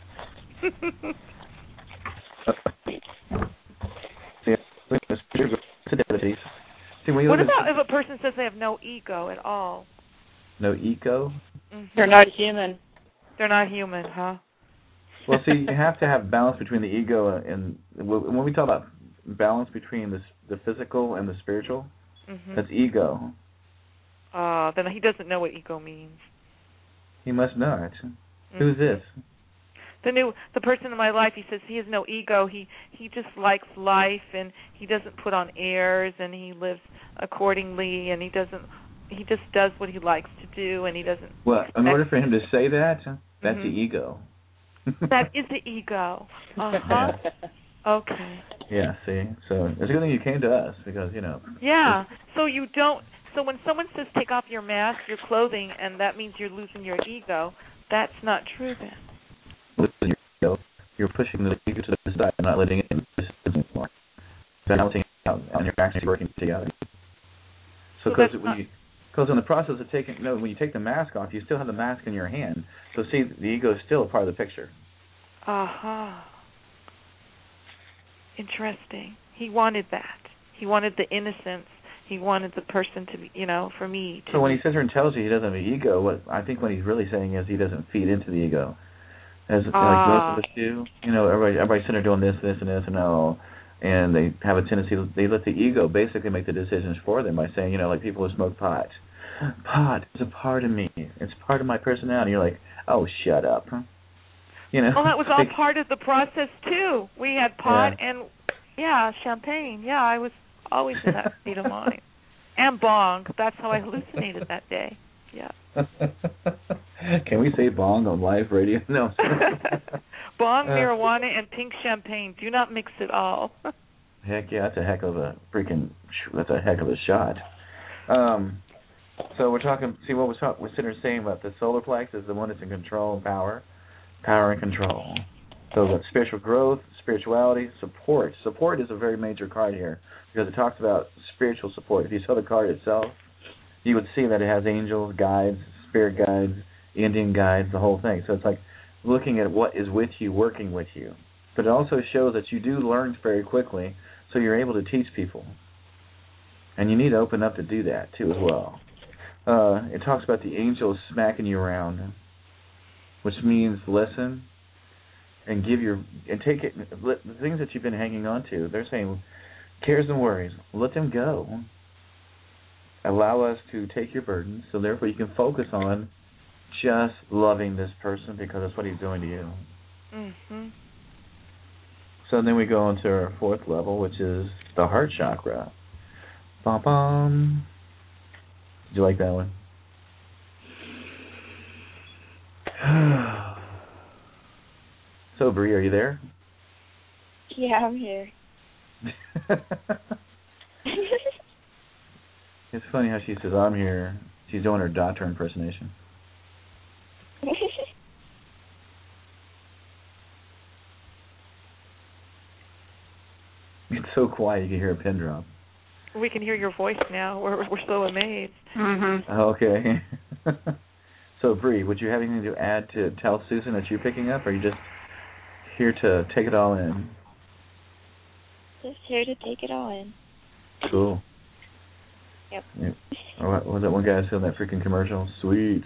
What about if a person says they have no ego at all? No ego? They're not human. They're not human, huh? Well, see, you have to have balance between the ego and when we talk about balance between the physical and the spiritual, that's ego. Then he doesn't know what ego means. He must not. Who's this? The person in my life. He says he has no ego. He just likes life, and he doesn't put on airs, and he lives accordingly, and he just does what he likes to do, and he doesn't. Well, in order for him to say that, that's the ego. That is the ego. Yeah. Okay. Yeah. See, so it's a good thing you came to us because Yeah. So you don't. So when someone says take off your mask, your clothing, and that means you're losing your ego, that's not true then. Losing your ego, you're pushing the ego to the side and not letting it in anymore. Balancing out on your actions working together. So because in the process of when you take the mask off, you still have the mask in your hand. So see, the ego is still a part of the picture. Interesting. He wanted that. He wanted the innocence. He wanted the person to be, for me to. So when he sits there and tells you he doesn't have an ego, what I think what he's really saying is he doesn't feed into the ego. As like most of us do, everybody's sitting there doing this, and all, and they have a tendency, they let the ego basically make the decisions for them by saying, like people who smoke pot. Pot is a part of me. It's part of my personality. You're like, oh, shut up. Well, that was all part of the process, too. We had pot and, champagne. Yeah, I was always in that state of mind. And bong. That's how I hallucinated that day. Yeah. Can we say bong on live radio? No. Bong, marijuana, and pink champagne. Do not mix it all. Heck yeah, that's a heck of a shot. So we're talking, see what we're sitting here saying about the solar plex is the one that's in control and power and control. So the spiritual growth, spirituality, support. Support is a very major card here because it talks about spiritual support. If you saw the card itself, you would see that it has angels, guides, spirit guides, Indian guides, the whole thing. So it's like looking at what is with you, working with you. But it also shows that you do learn very quickly, so you're able to teach people. And you need to open up to do that, too, as well. It talks about the angels smacking you around, which means listen and take it. The things that you've been hanging on to, they're saying, cares and worries, let them go. Allow us to take your burdens, so therefore you can focus on just loving this person because that's what he's doing to you. So then we go into our fourth level, which is the heart chakra. Bum bum. Did you like that one? So, Bree, are you there? Yeah, I'm here. It's funny how she says, I'm here. She's doing her doctor impersonation. It's so quiet you can hear a pin drop. We can hear your voice now. We're so amazed. Okay. So, Bree, would you have anything to add to tell Susan that you're picking up, or are you just here to take it all in? Just here to take it all in. Cool. Yep. Or what was that one guy who said that freaking commercial? Sweet.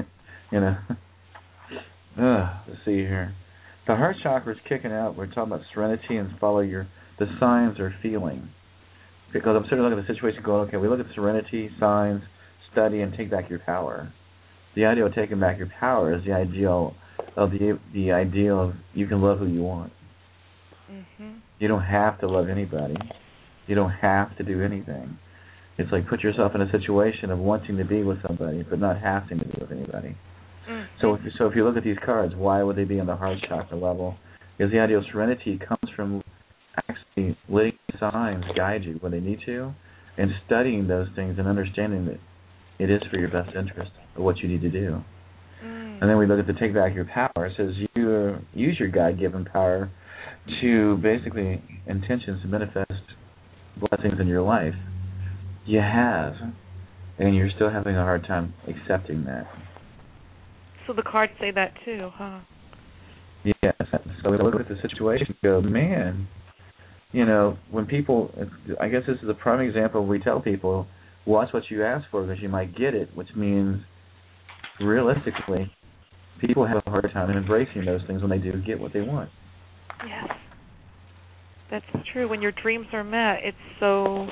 Let's see here. The heart chakra is kicking out. We're talking about serenity and follow the signs or feeling. Because I'm sort of looking at the situation going, okay, we look at serenity, signs, study, and take back your power. The idea of taking back your power is the ideal of you can love who you want. You don't have to love anybody. You don't have to do anything. It's like put yourself in a situation of wanting to be with somebody, but not having to be with anybody. So if you look at these cards, why would they be on the heart chakra level? Because the idea of serenity comes from actually letting signs guide you when they need to, and studying those things and understanding that it is for your best interest of what you need to do. And then we look at the take back your power. It says you use your God-given power to basically intentions to manifest blessings in your life. You have, and you're still having a hard time accepting that. So the cards say that too, huh? Yes. So we look at the situation and go, man, when people, I guess this is a prime example. We tell people, watch what you ask for because you might get it, which means realistically, people have a hard time in embracing those things when they do get what they want. Yes. That's true. When your dreams are met, it's so...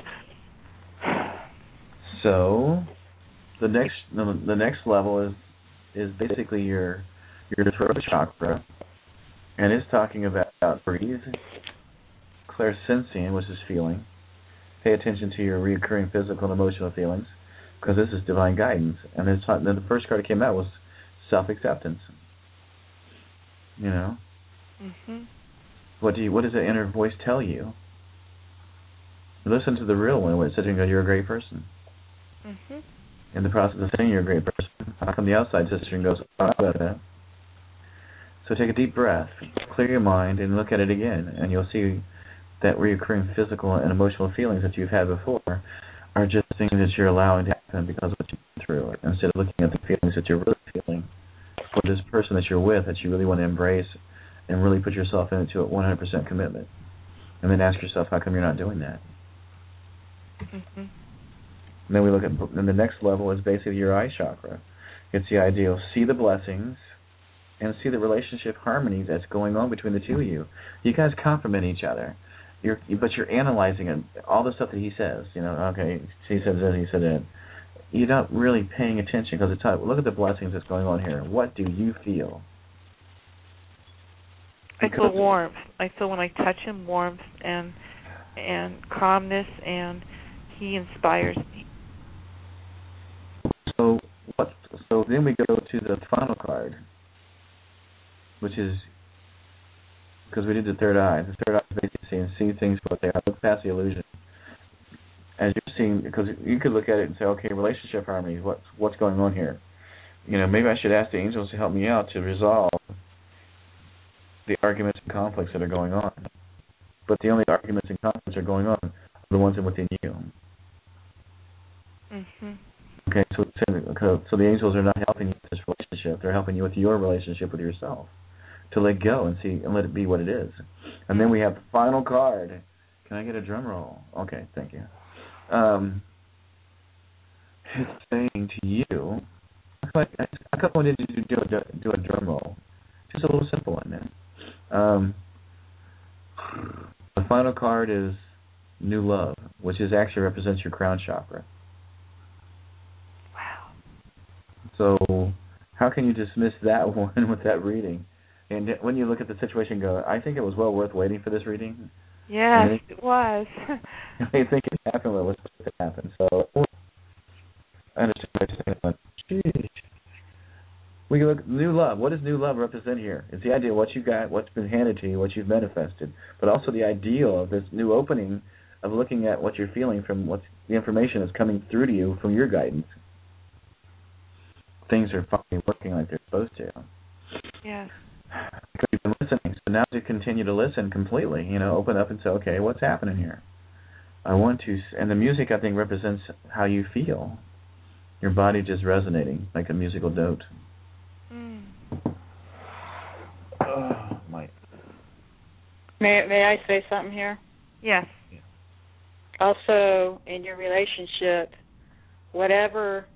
So, the next level is basically your throat chakra, and it's talking about breathe, clairsensing, which is feeling. Pay attention to your recurring physical and emotional feelings, because this is divine guidance. And then the first card that came out was self-acceptance. What does the inner voice tell you? Listen to the real one when it's sitting there, you're a great person. In the process of saying you're a great person, how come the outside sister goes, oh, I got that? So take a deep breath, clear your mind, and look at it again, and you'll see that reoccurring physical and emotional feelings that you've had before are just things that you're allowing to happen because of what you've been through, instead of looking at the feelings that you're really feeling for this person that you're with that you really want to embrace and really put yourself into a 100% commitment. And then ask yourself, how come you're not doing that? And then we look at, and the next level is basically your eye chakra. It's the idea of see the blessings and see the relationship harmony that's going on between the two of you. You guys complement each other. But you're analyzing it, all the stuff that he says. Okay, he says this, he said that. You're not really paying attention because look at the blessings that's going on here. What do you feel? I feel warmth. I feel when I touch him, warmth and calmness, and he inspires me. So then we go to the final card, which is, because we did the third eye. The third eye is basically seeing things for what they are. Look past the illusion. As you're seeing, because you could look at it and say, okay, relationship harmony, what's going on here? Maybe I should ask the angels to help me out to resolve the arguments and conflicts that are going on. But the only arguments and conflicts that are going on are the ones within you. Okay, so the angels are not helping you with this relationship. They're helping you with your relationship with yourself, to let go and see and let it be what it is. And then we have the final card. Can I get a drum roll? Okay, thank you. It's saying to you, how come did you do a drum roll? Just a little simple one then. The final card is New Love, which actually represents your crown chakra. Wow. So how can you dismiss that one with that reading? And when you look at the situation, go, I think it was well worth waiting for this reading. Yes, it was. I think it happened what was supposed to happen. So I understand what you're saying. Geez. We can look New Love. What does New Love represent here? It's the idea of what you got, what's been handed to you, what you've manifested, but also the ideal of this new opening of looking at what you're feeling from what the information that's coming through to you from your guidance. Things are finally working like they're supposed to. Yes. Because you've been listening. So now to continue to listen completely, open up and say, okay, what's happening here? I want to, and the music, I think, represents how you feel. Your body just resonating like a musical note. Oh, my. May I say something here? Yes. Also, in your relationship, whatever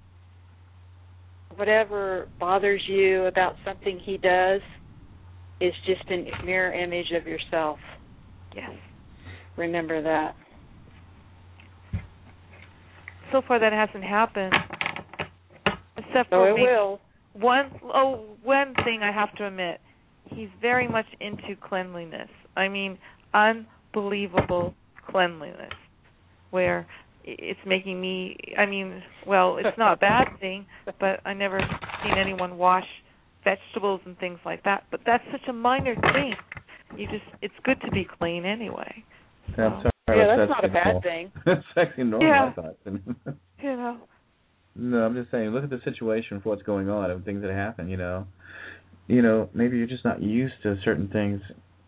bothers you about something he does is just a mirror image of yourself. Yes. Remember that. So far that hasn't happened. Except So for it will. One thing I have to admit, he's very much into cleanliness. I mean, unbelievable cleanliness where it's making me, I mean, well, it's not a bad thing, but I never seen anyone wash vegetables and things like that. But that's such a minor thing. It's good to be clean anyway. So. I'm sorry, Yeah, that's not a bad thing. That's actually normal, Yeah. I thought. You know. No, I'm just saying, look at the situation for what's going on and things that happen, you know. You know, maybe you're just not used to certain things,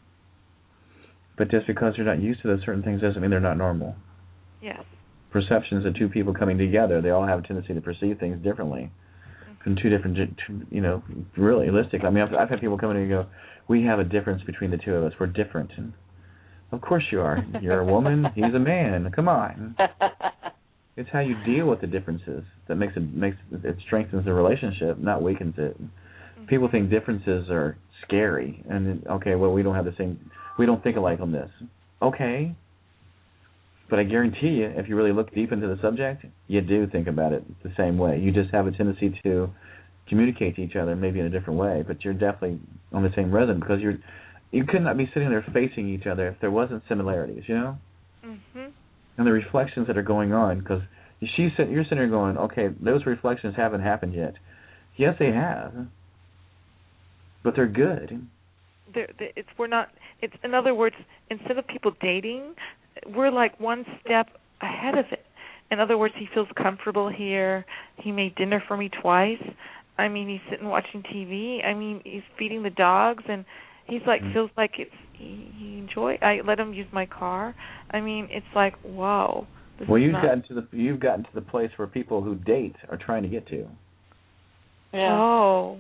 but just because you're not used to those certain things doesn't mean they're not normal. Yes. Perceptions of two people coming together, they all have a tendency to perceive things differently from two different, you know, realistic. I mean, I've had people come in and go, we have a difference between the two of us. We're different. And of course you are. You're a woman. He's a man. Come on. It's how you deal with the differences that makes it strengthens the relationship, not weakens it. People think differences are scary, and okay, well, we don't think alike on this. Okay, but I guarantee you, if you really look deep into the subject, you do think about it the same way. You just have a tendency to communicate to each other, maybe in a different way, but you're definitely on the same rhythm because you could not be sitting there facing each other if there wasn't similarities, you know. Mhm. And the reflections that are going on, because you're sitting there going, okay, those reflections haven't happened yet. Yes, they have, but they're good. It's in other words, instead of people dating, we're like one step ahead of it. In other words, he feels comfortable here. He made dinner for me twice. I mean, he's sitting watching TV. I mean, he's feeding the dogs, and he's like feels like he enjoy. I let him use my car. I mean, it's like, wow. Well, you've gotten to the place where people who date are trying to get to. Yeah. Oh,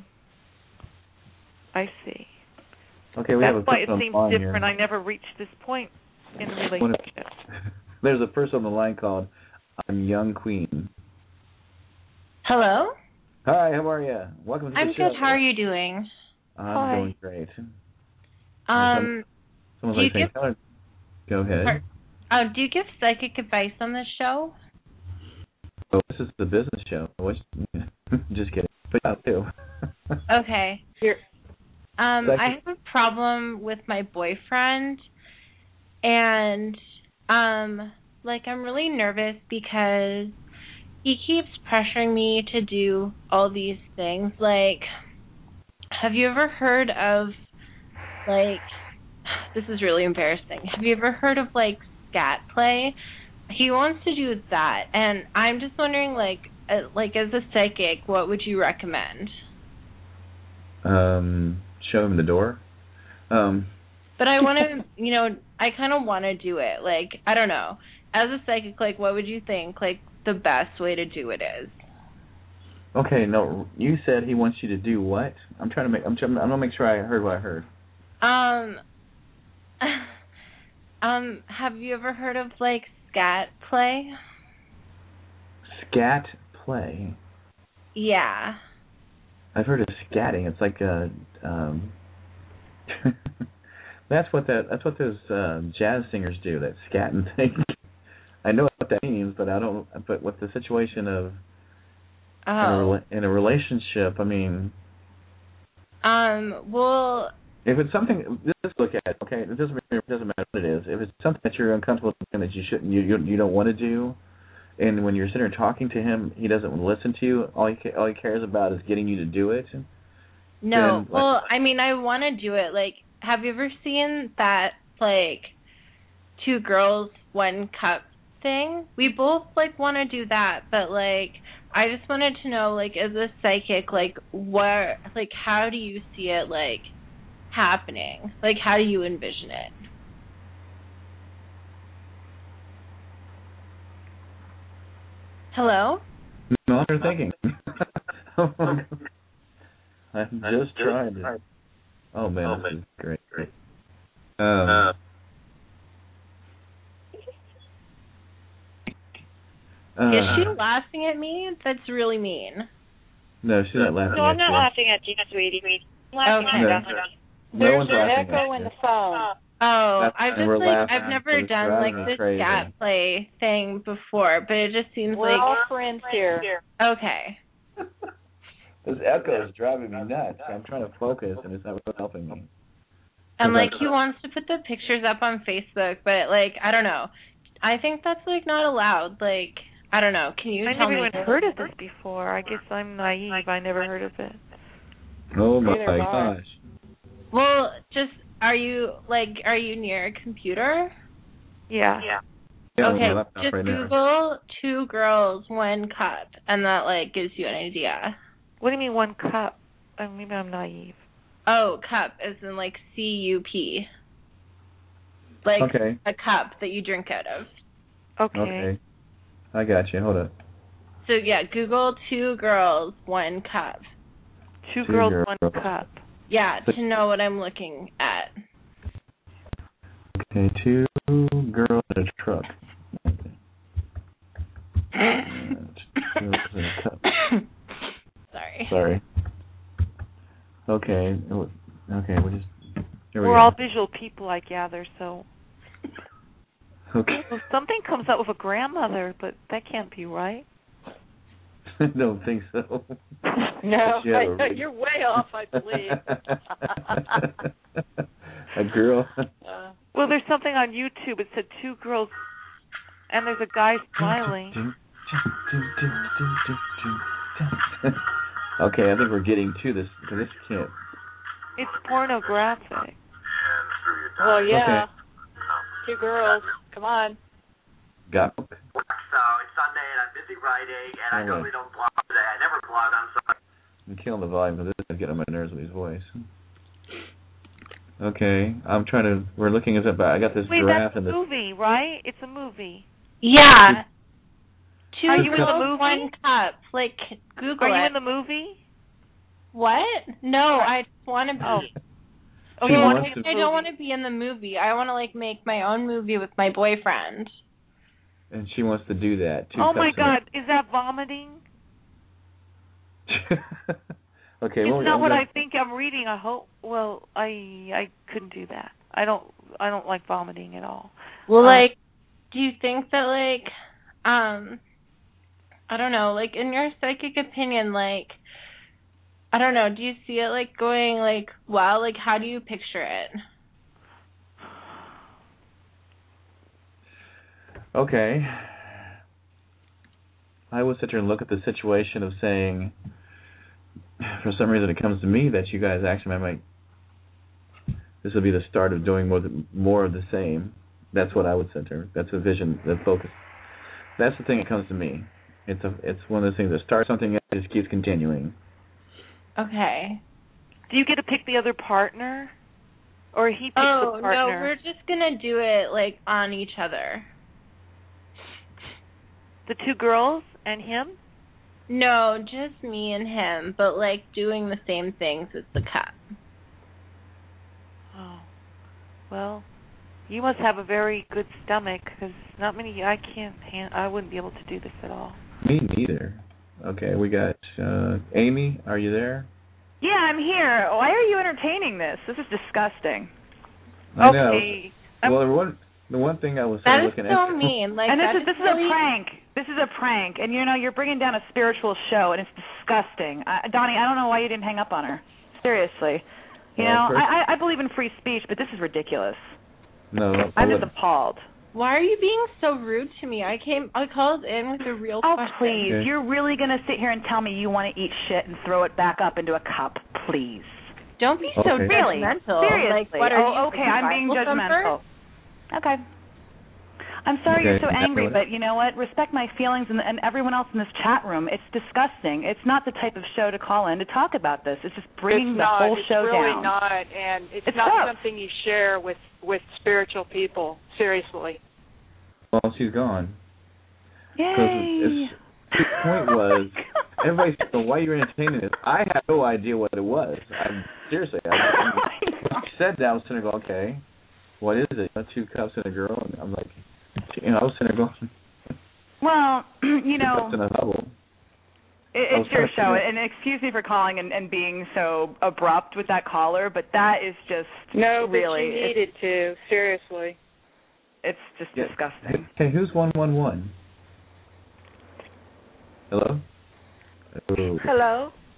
I see. Okay, we That's have a why it person seems on the line different. here. I never reached this point in a relationship. There's a person on the line called I'm Young Queen. Hello? Hi, how are you? Welcome to the show. I'm good. How are you doing? I'm doing great. Um, Someone's do you like saying, go ahead. do you give psychic advice on this show? Oh, this is the business show. Just kidding. But yeah, too. Okay. I have a problem with my boyfriend, and I'm really nervous because he keeps pressuring me to do all these things. Like, have you ever heard of, this is really embarrassing. Have you ever heard of, scat play? He wants to do that, and I'm just wondering, as a psychic, what would you recommend? Show him the door. But I want to, I kind of want to do it. I don't know. As a psychic, what would you think, the best way to do it is? Okay, no, you said he wants you to do what? I'm gonna make sure I heard what I heard. Have you ever heard of scat play? Scat play? Yeah. I've heard of scatting. It's like that's what those jazz singers do, that scatting thing. I know what that means, but I don't. But with the situation of in a relationship, I mean. Well. If it's something, just look at it. Okay, it doesn't matter what it is. If it's something that you're uncomfortable with, that you shouldn't, you don't want to do, and when you're sitting there talking to him, he doesn't listen to you. All he cares about is getting you to do it. No, well, I mean, I want to do it. Have you ever seen that, 2 girls, 1 cup thing? We both, want to do that, but, I just wanted to know, as a psychic, what, how do you see it, happening? How do you envision it? Hello? No, I'm thinking. I'm just trying to. Oh man, this is great. Is she laughing at me? That's really mean. No, she's not laughing. No, I'm not laughing at you, sweetie. I'm laughing at her. No one's There's an laughing echo at in you. the phone. Oh, I've we're laughing. I've never It's done driving me this crazy. scat play thing before, but it just seems We're all friends here. Okay. This echo is driving me nuts. I'm trying to focus, and it's not helping me. And, like, he wants to put the pictures up on Facebook, but, like, I don't know. I think that's, like, not allowed. Like, I don't know. Can you tell me? I never even heard of this before. I guess I'm naive. I never heard of it. Oh, my gosh. Well, just, are you near a computer? Yeah. Okay, just Google 2 girls, 1 cup, and that, like, gives you an idea. What do you mean 1 cup? Maybe I'm naive. Oh, cup, as in, like, C-U-P. Like, a cup that you drink out of. Okay. I got you. Hold up. So, yeah, Google 2 girls, 1 cup. 2 girls, 1 cup. Yeah, to know what I'm looking at. Okay, 2 girls in a truck. Sorry. Okay, we're all visual people, I gather, so. Okay. Well, something comes up with a grandmother, but that can't be right. I don't think so. No, you're way off, I believe. A girl? Well, there's something on YouTube. It said 2 girls, and there's a guy smiling. Okay, I think we're getting to this kid. It's pornographic. Well, yeah. Okay. 2 girls. Come on. Got it. So it's Sunday and I'm busy writing and I normally don't blog today. I never blog on Sunday. I'm killing the volume because this is getting on my nerves with his voice. Okay, we're looking this up. I got this giraffe that's a movie, right? It's a movie. Yeah. 2 Are you in the girls, movie? 1 cup. Like, Google Are you it. in the movie? What? No, I just want to be. Oh, you want to be in the movie? I don't want to be in the movie. I want to, like, make my own movie with my boyfriend. And she wants to do that. Oh, my God. Is that vomiting? Okay. It's not what I think I'm reading. I hope. Well, I couldn't do that. I don't like vomiting at all. Well, like, do you think that, like, I don't know, like, in your psychic opinion, like, I don't know, do you see it, like, going, like, well, like, how do you picture it? Okay. I would sit there and look at the situation of saying, for some reason it comes to me that you guys actually might, this will be the start of doing more of the same. That's what I would sit there. That's the vision, the focus. That's the thing that comes to me. It's one of those things that starts something and just keeps continuing. Okay. Do you get to pick the other partner? Or he picks the partner? No, we're just going to do it, like, on each other. The 2 girls and him? No, just me and him, but, like, doing the same things as the cup. Oh. Well, you must have a very good stomach, because not many, I wouldn't be able to do this at all. Me neither. Okay, we got Amy. Are you there? Yeah, I'm here. Why are you entertaining this? This is disgusting. I know. Well, the one thing I was looking at. That is so mean. Like, and this is a prank. This is a prank, and you're bringing down a spiritual show, and it's disgusting. Donnie, I don't know why you didn't hang up on her. Seriously, I believe in free speech, but this is ridiculous. No, I'm just appalled. Why are you being so rude to me? I called in with a real question. Oh, please. Okay. You're really going to sit here and tell me you want to eat shit and throw it back up into a cup, please. Don't be so judgmental. Seriously. Like, what are you, okay, I'm being judgmental. Okay. I'm sorry you're so angry, but you know what? Respect my feelings and everyone else in this chat room. It's disgusting. It's not the type of show to call in to talk about this. It's just bringing the whole show down. It's really not, and it's not something you share with spiritual people. Seriously. Well, she's gone. Yay! The point was, everybody said, why are you entertaining this? I had no idea what it was. Seriously. When she said that, I was sitting there going, okay, what is it? 2 cups and a girl? And I'm like, I was sitting there going, well, 2 cups and a bubble. It's your show, and excuse me for calling and being so abrupt with that caller, but that is just really... No, but you needed to, seriously. It's just disgusting. Hey, who's 111? Hello? Hello?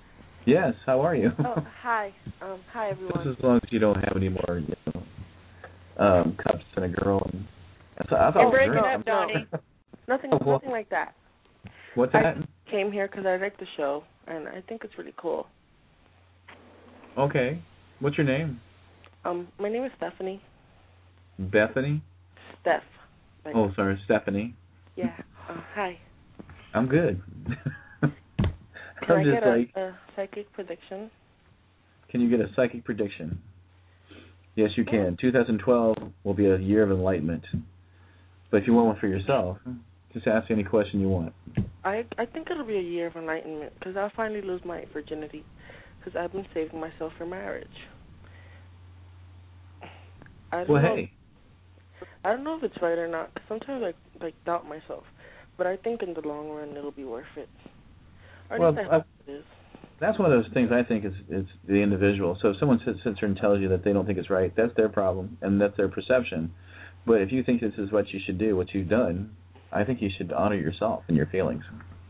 Yes, how are you? Oh, hi. Hi, everyone. Just as long as you don't have any more, cups and a girl. And so I thought You're breaking up, Donnie. Nothing like that. What's that? I came here because I like the show, and I think it's really cool. Okay. What's your name? My name is Stephanie. Bethany? Steph. Sorry, Stephanie. Yeah. Hi. I'm good. Can I get a psychic prediction? Can you get a psychic prediction? Yes, you can. 2012 will be a year of enlightenment. But if you want one for yourself, just ask any question you want. I think it'll be a year of enlightenment because I'll finally lose my virginity because I've been saving myself for marriage. I don't know if it's right or not. Cause sometimes I doubt myself, but I think in the long run it'll be worth it. Or at least I hope it is. That's one of those things I think is the individual. So if someone sits here and tells you that they don't think it's right, that's their problem and that's their perception. But if you think this is what you should do, what you've done, I think you should honor yourself and your feelings.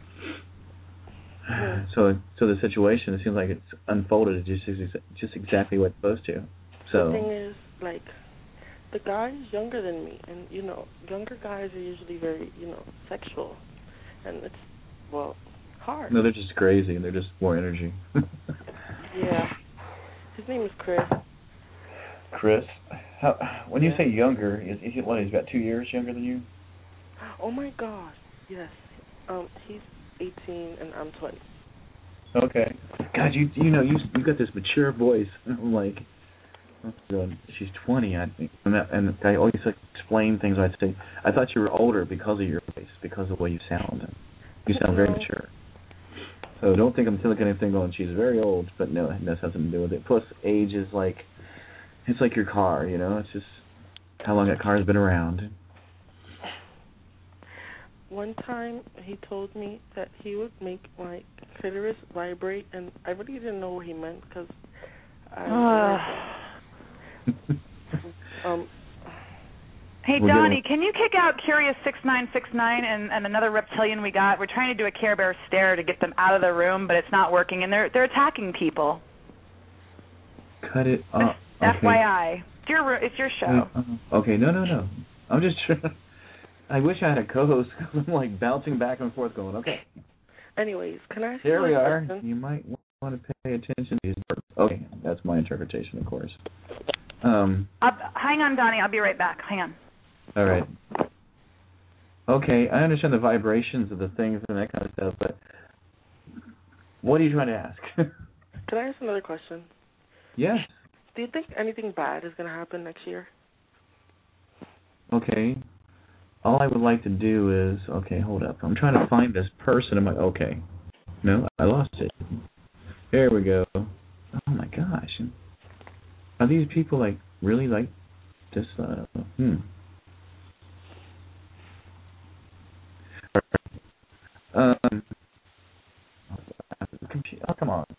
Yeah. So the situation, it seems like it's unfolded just exactly what it's supposed to. So the thing is, like, the guy is younger than me, and younger guys are usually very, sexual, and it's hard. No, they're just crazy, and they're just more energy. Yeah. His name is Chris. Chris? When you say younger, is he what? He's about 2 years younger than you? Oh my gosh, yes. He's 18 and I'm 20. Okay. God, you got this mature voice. I'm like, she's 20, I think. And I always explain things. I'd say, I thought you were older because of your voice, because of the way you sound. You sound very mature. So don't think I'm looking at anything going, she's very old, but no, it has nothing to do with it. Plus, age is it's like your car, it's just how long that car's been around. One time he told me that he would make my clitoris vibrate, and I really didn't know what he meant because Hey, Donnie, can you kick out Curious 6969 and another reptilian we got? We're trying to do a Care Bear stare to get them out of the room, but it's not working, and they're attacking people. Cut it off. Okay. FYI. It's your show. Okay, no. I'm just trying. I wish I had a co-host because I'm bouncing back and forth going, okay. Anyways, can I ask There we are. You might want to pay attention to these words. Okay, that's my interpretation, of course. Hang on, Donnie. I'll be right back. Hang on. All right. Okay, I understand the vibrations of the things and that kind of stuff, but what are you trying to ask? Can I ask another question? Yes. Do you think anything bad is going to happen next year? Okay. All I would like to do is, hold up. I'm trying to find this person. Okay. No, I lost it. There we go. Oh, my gosh. Are these people, really this? Oh, come on.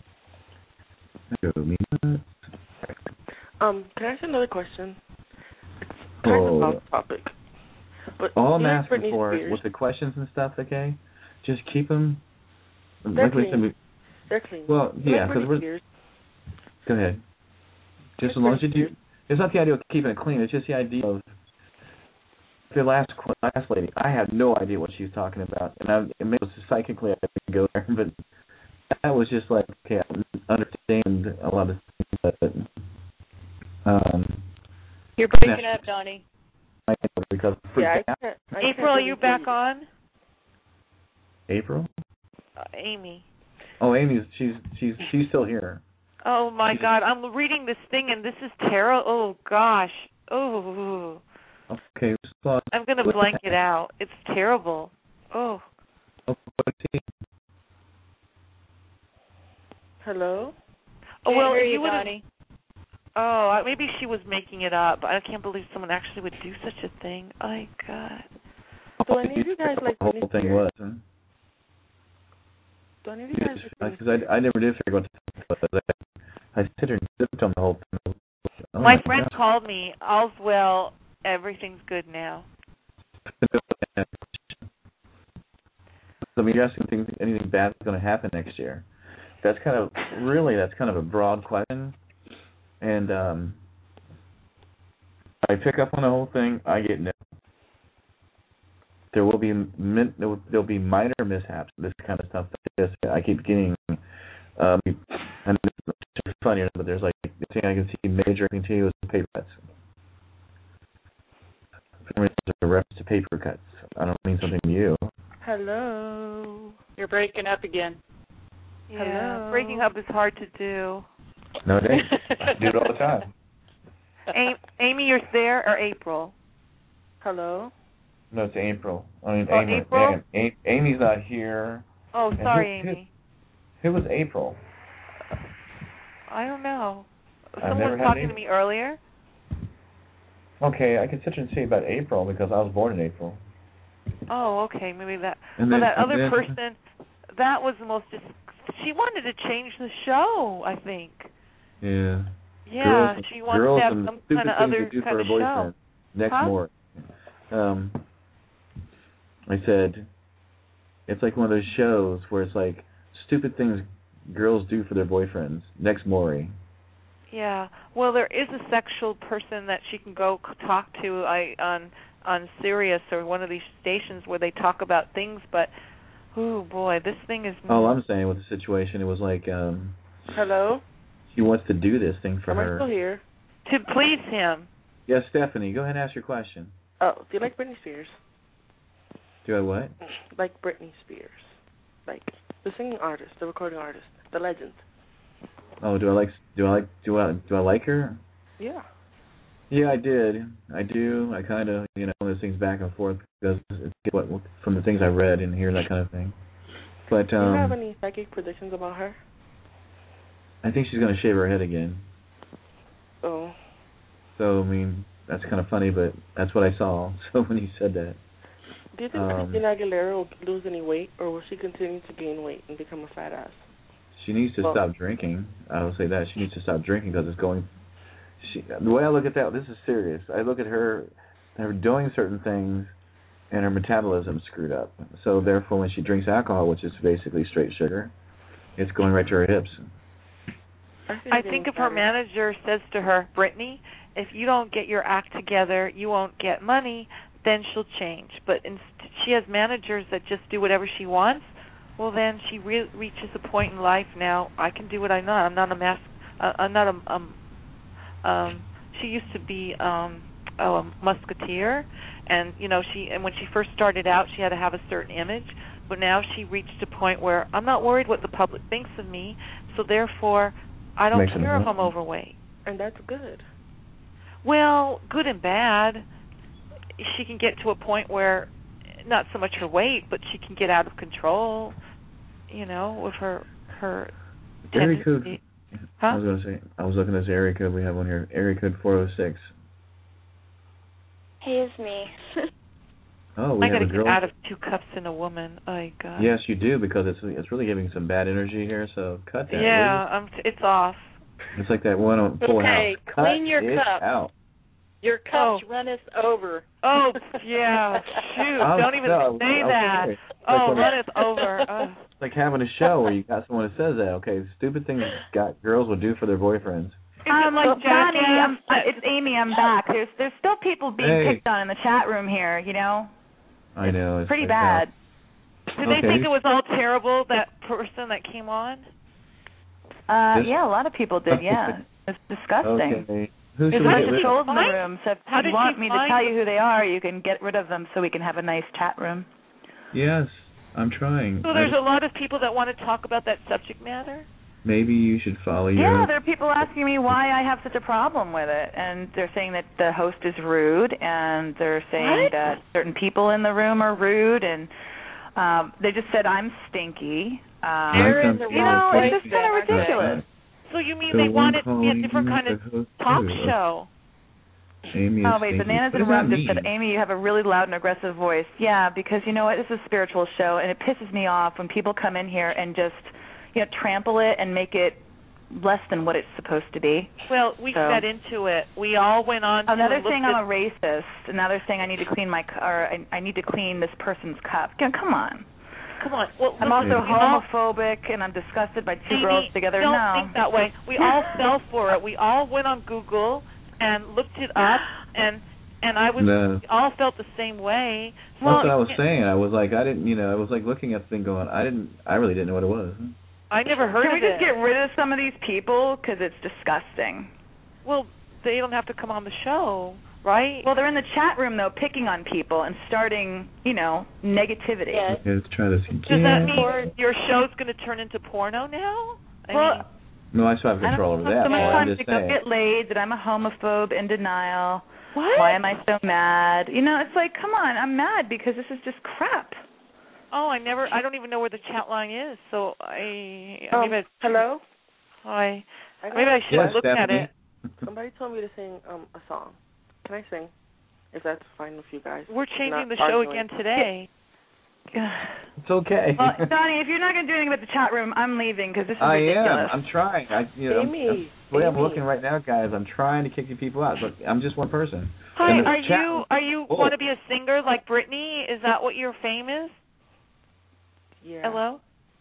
Can I ask another question? It's kind of off topic. But all I'm asking for with the questions and stuff, okay? Just keep them. They're clean. They're clean. Well, yeah, because we're. Go ahead. Just as long as you do. It's not the idea of keeping it clean. It's just the idea of the last lady. I had no idea what she was talking about, and it was psychically I could go there, but that was just okay, I understand a lot of things, but you're breaking up, Donnie. Because April, are you back on? April? Amy. Oh, Amy's she's still here. Oh my God! I'm reading this thing and this is terrible. Oh gosh. Oh. Okay. So I'm gonna blank it out. It's terrible. Oh. Hello. Oh well, if you would. Donnie. Oh, maybe she was making it up. I can't believe someone actually would do such a thing. Oh my God. Do any of you guys like the whole thing was? Huh? Do any of you guys like because I never did figure out what the I sit here and sipped on the whole thing. Oh my friend called me. All's well. Everything's good now. I mean, you're asking anything bad is going to happen next year. That's kind of really, that's kind of a broad question. And I pick up on the whole thing, I get no. There'll be minor mishaps, this kind of stuff. I keep getting, and it's funny, but there's like, the thing I can see major continuous paper cuts. There's a reference to paper cuts. I don't mean something to you. Hello. You're breaking up again. Yeah, Hello. Breaking up is hard to do. No, it ain't. I do it all the time. Amy, you're there, or April? Hello. No, it's April. I mean, April? Amy's not here. Oh, sorry, Amy. Who was April? I don't know. I've Someone was talking to me earlier. Okay, I can sit here and say about April because I was born in April. Oh, okay, maybe that. And well, then, that other person, that was the most. She wanted to change the show, I think. Yeah. Yeah, she wants to have some kind of other kind of show. Next more. I said, it's like one of those shows where it's like stupid things girls do for their boyfriends. Next Maury. Yeah. Well, there is a sexual person that she can go talk to on Sirius or one of these stations where they talk about things, but oh boy, this thing is. Oh, I'm saying with the situation, it was like. Hello. He wants to do this thing for her. Am I still here? To please him. Yes, Stephanie, go ahead and ask your question. Oh, do you like Britney Spears? Do I what? Like Britney Spears, like the singing artist, the recording artist, the legend. Oh, do I like her? Yeah. Yeah, I did. I do. I kind of, there's things back and forth because from the things I read and hear that kind of thing. But do you have any psychic predictions about her? I think she's going to shave her head again. Oh. So, I mean, that's kind of funny, but that's what I saw. So when he said that. Do you think Christina Aguilera will lose any weight, or will she continue to gain weight and become a fat ass? She needs to stop drinking. I will say that. She needs to stop drinking because it's going... the way I look at that, this is serious. I look at her doing certain things, and her metabolism screwed up. So therefore, when she drinks alcohol, which is basically straight sugar, it's going right to her hips. I think if her manager says to her, Brittany, if you don't get your act together, you won't get money, then she'll change. But she has managers that just do whatever she wants. Well, then she reaches a point in life now. I can do what I know. I'm not she used to be a musketeer, and when she first started out, she had to have a certain image. But now she reached a point where I'm not worried what the public thinks of me. So therefore, I don't care if I'm overweight. And that's good. Well, good and bad. She can get to a point where, not so much her weight, but she can get out of control, with her Area code. Huh? I was going to say, I was looking at this area code we have on here. Area code 406. Hey, it's me. Oh, we I have a girl. I got to get out of 2 cups in a woman. Oh, my God. Yes, you do, because it's really giving some bad energy here, so cut that. Yeah, it's off. It's like that one on Full House. Okay, clean your cup. Out. Your cups runneth over. Oh, yeah. Shoot. Don't even say that. Runneth over. It's like having a show where you got someone that says that. Okay, stupid things girls will do for their boyfriends. Like Johnny, it's Amy. I'm back. There's still people being picked on in the chat room here. I know. It's pretty bad. Did they think it was all terrible, that person that came on? Yeah, a lot of people did. Yeah, it's disgusting. Okay. There's a bunch of trolls in the room, so if you want me to tell you who they are, you can get rid of them so we can have a nice chat room. Yes, I'm trying. So there's a lot of people that want to talk about that subject matter? Maybe you should follow your... Yeah, there are people asking me why I have such a problem with it, and they're saying that the host is rude, and they're saying that certain people in the room are rude, and they just said I'm stinky. It's just kind of ridiculous. So you mean they want it to be a different kind of talk show? Amy Bananas in the Room just said, Amy, you have a really loud and aggressive voice. Yeah, because you know what? This is a spiritual show, and it pisses me off when people come in here and just, trample it and make it less than what it's supposed to be. Well, we fed into it. We all went on. Another saying I'm a racist. Another saying I need to clean I need to clean this person's cup. Come on. come on. Well, I'm also homophobic, and I'm disgusted by two girls together. Don't think that way. We all fell for it. We all went on Google and looked it up, and we all felt the same way. That's what I was saying. I was like, I was like looking at the thing going, I really didn't know what it was. I never heard of it. Can we just get rid of some of these people because it's disgusting? Well, they don't have to come on the show, right? Well, they're in the chat room, though, picking on people and starting, negativity. Yes. Let's try this again. Does that mean your show's going to turn into porno now? No, I still have control over that. So much time to go get laid, that I'm a homophobe in denial. What? Why am I so mad? It's like, come on, I'm mad because this is just crap. Oh, I don't even know where the chat line is, so hello? Hi. Maybe I should have looked at it. Somebody told me to sing a song. Can I sing? If that's fine with you guys. We're changing the show again today. It's okay. Well, Donnie, if you're not going to do anything about the chat room, I'm leaving because this is ridiculous. I am. I'm trying. The way I'm looking right now, guys, I'm trying to kick you people out. Look, I'm just one person. Hi, are you want to be a singer like Britney? Is that what your fame is? Yeah. Hello?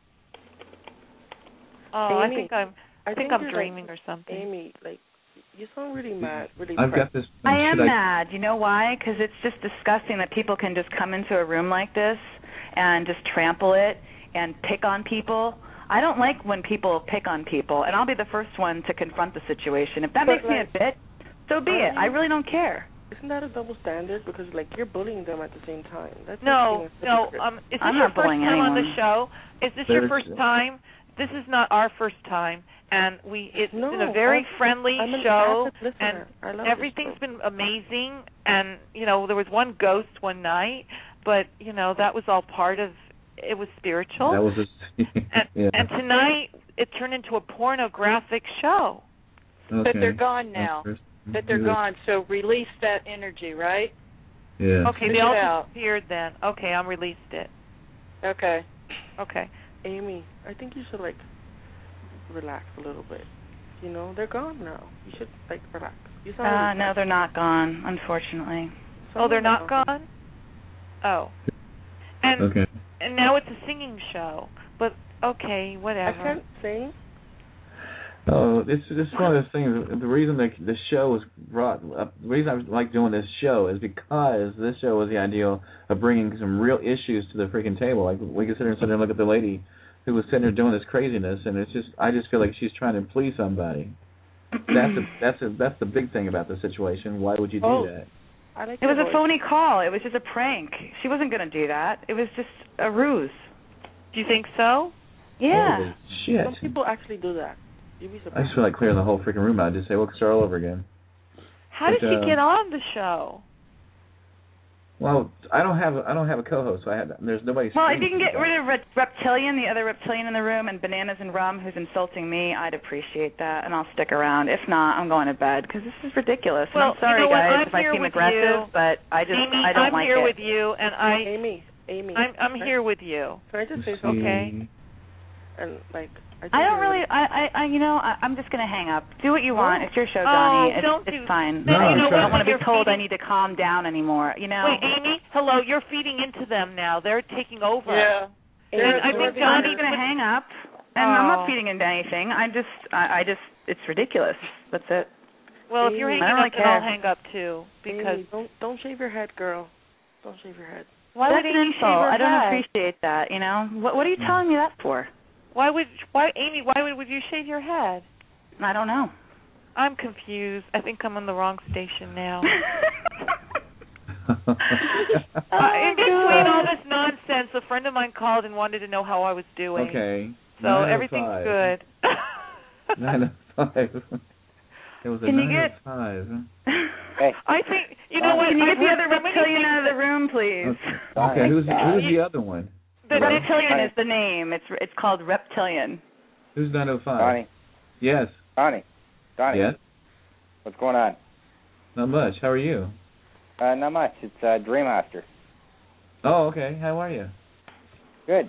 Oh, Amy, I think I'm dreaming or something. Amy, you sound really mad, really I've got this. I am mad. You know why? Because it's just disgusting that people can just come into a room like this and just trample it and pick on people. I don't like when people pick on people, and I'll be the first one to confront the situation. If that makes me a bit, so be it. I really don't care. Isn't that a double standard? Because you're bullying them at the same time. Is this your first time on the show? Is this your first time? This is not our first time, and it's been a very friendly show, and everything's been amazing. And there was one ghost one night, but that was all part of. It was spiritual. That was and tonight it turned into a pornographic show. Okay. But they're gone now. But they're gone. So release that energy, right? Yeah. Okay, they all disappeared then. Okay, I'm released it. Okay. Amy, I think you should relax a little bit. They're gone now. You should relax. You sound no, they're not gone, unfortunately. Oh, they're not gone? Oh. And now it's a singing show. But okay, whatever. I can't sing. Oh, it's one of those things. The reason the show was brought up, the reason I like doing this show is because this show was the ideal of bringing some real issues to the freaking table. We could sit there and look at the lady who was sitting there doing this craziness, and I just feel like she's trying to please somebody. That's the big thing about the situation. Why would you do that? It was a phony call. It was just a prank. She wasn't going to do that. It was just a ruse. Do you think so? Yeah. Holy shit. Some people actually do that. I just feel like clearing the whole freaking room out. Just say, we'll start all over again. How did she get on the show? Well, I don't have a co-host, so there's nobody. Well, if you can get rid of Reptilian, the other Reptilian in the room, and Bananas and Rum, who's insulting me, I'd appreciate that, and I'll stick around. If not, I'm going to bed because this is ridiculous. Well, I'm sorry, guys, if I seem aggressive, but I don't like it. I'm here with you, and Amy. I'm here with you. Can I just say something? Okay. And I don't really. I'm just gonna hang up. Do what you want. It's your show, Donnie. It's fine. No, I don't want to be told I need to calm down anymore. Wait, Amy. Hello. You're feeding into them now. They're taking over. Yeah. And I think Donnie's gonna hang up, and I'm not feeding into anything. I just. It's ridiculous. That's it. Well, if you're hanging up, then I'll hang up too. Because Amy, don't shave your head, girl. Don't shave your head. Why would Amy shave her head? I don't appreciate that. What are you telling me that for? Why would you shave your head? I don't know. I'm confused. I think I'm on the wrong station now. In between all this nonsense, a friend of mine called and wanted to know how I was doing. Okay. So everything's good. 905. It was a 905. Hey. I think what? Can you get the other Reptilian out of the room, please? Okay. Who's the other one? The Reptilian is the name. It's called Reptilian. Who's 905? Donnie. Yes. Donnie. Yes. What's going on? Not much. How are you? Not much. It's Dreammaster. Oh, okay. How are you? Good.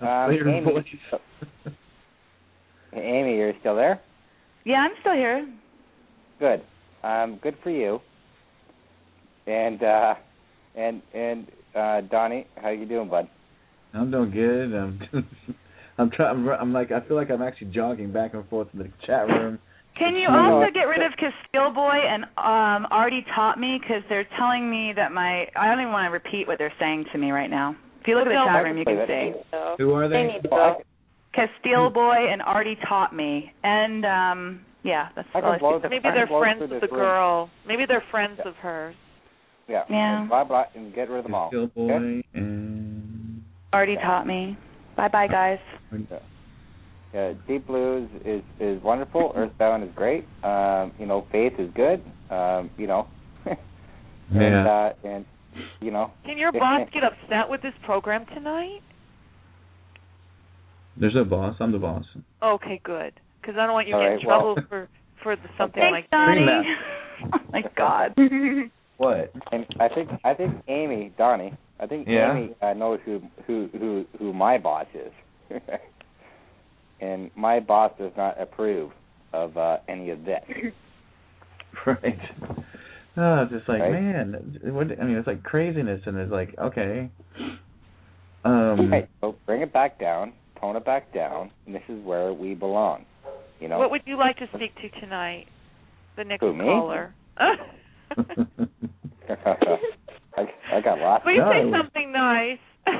Amy, you're still there? Yeah, I'm still here. Good. Good for you. And Donnie, how you doing, bud? I'm doing good. I'm feel like I'm actually jogging back and forth in the chat room. Can you also get rid of Castile Boy and already taught me, because they're telling me that I don't even want to repeat what they're saying to me right now. If you look at the chat room, you can see. Who are they? Castile Boy and already taught me, and yeah, that's all I see. Maybe they're friends with the girl. Maybe they're friends of hers. Yeah. Yeah. Bye and get rid of them all. Castile Boy okay? and already taught me. Bye, guys. Yeah, Deep Blues is wonderful. Earthbound is great. Faith is good. And Can your boss get upset with this program tonight? There's no boss. I'm the boss. Okay, good. Because I don't want you to get in trouble for something like that. Oh my God. What? And I think Amy, Donnie. I think Amy knows who my boss is. And my boss does not approve of any of this. Right. Oh, it's just like, man, it's like craziness, and it's like, okay. Right, so bring it back down, tone it back down, and this is where we belong. What would you like to speak to tonight? The next caller. I got lots. Please say something nice.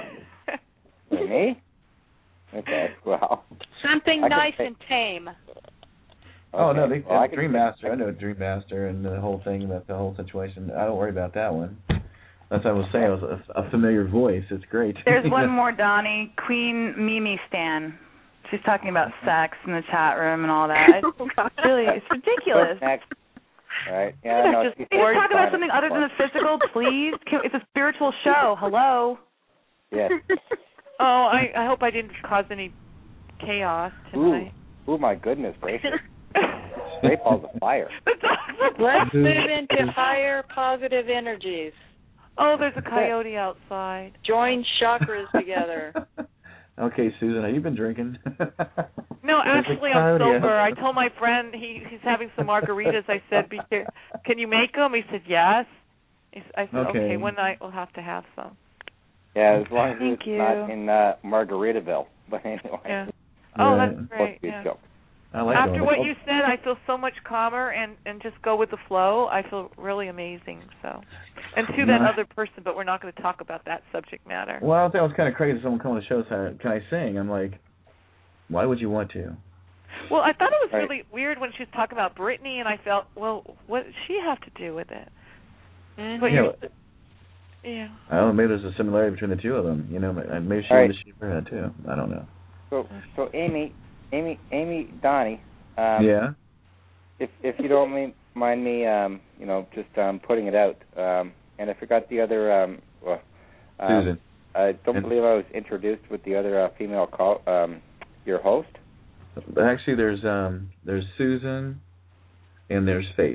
Me? Okay, well. Something nice and tame. Oh, no, Dream Master. I know Dream Master and the whole thing, the whole situation. I don't worry about that one. That's what I was saying. It was a familiar voice. It's great. There's one more, Donnie. Queen Mimi Stan. She's talking about sex in the chat room and all that. It's ridiculous. Next. All right. Yeah, Can you talk about something other than the physical, please? It's a spiritual show. Hello. Yes. Oh, I hope I didn't cause any chaos tonight. Ooh, my goodness gracious. Great balls of fire. Let's move into higher positive energies. Oh, there's a coyote outside. Join chakras together. Okay, Susan, have you been drinking? No, actually, I'm sober. I told my friend he's having some margaritas. I said, can you make them? He said, yes. I said, okay, one night we'll have to have some. Yeah, as long as it's not in Margaritaville. But anyway. Yeah. Oh, that's great. Yeah. I like After what you said, I feel so much calmer and just go with the flow. I feel really amazing. So, and to that other person, but we're not going to talk about that subject matter. Well, I thought it was kind of crazy. Someone come on the show and said, "Can I sing?" I'm like, "Why would you want to?" Well, I thought it was really weird when she was talking about Britney, and I felt, well, what does she have to do with it? Mm-hmm. Yeah. I don't know. Maybe there's a similarity between the two of them. Maybe she wanted to shave her head too. I don't know. So Amy, Donnie. Yeah. If you don't mind me, just putting it out. And I forgot the other. Susan. I don't believe I was introduced with the other female your host. Actually, there's Susan, and there's Faith.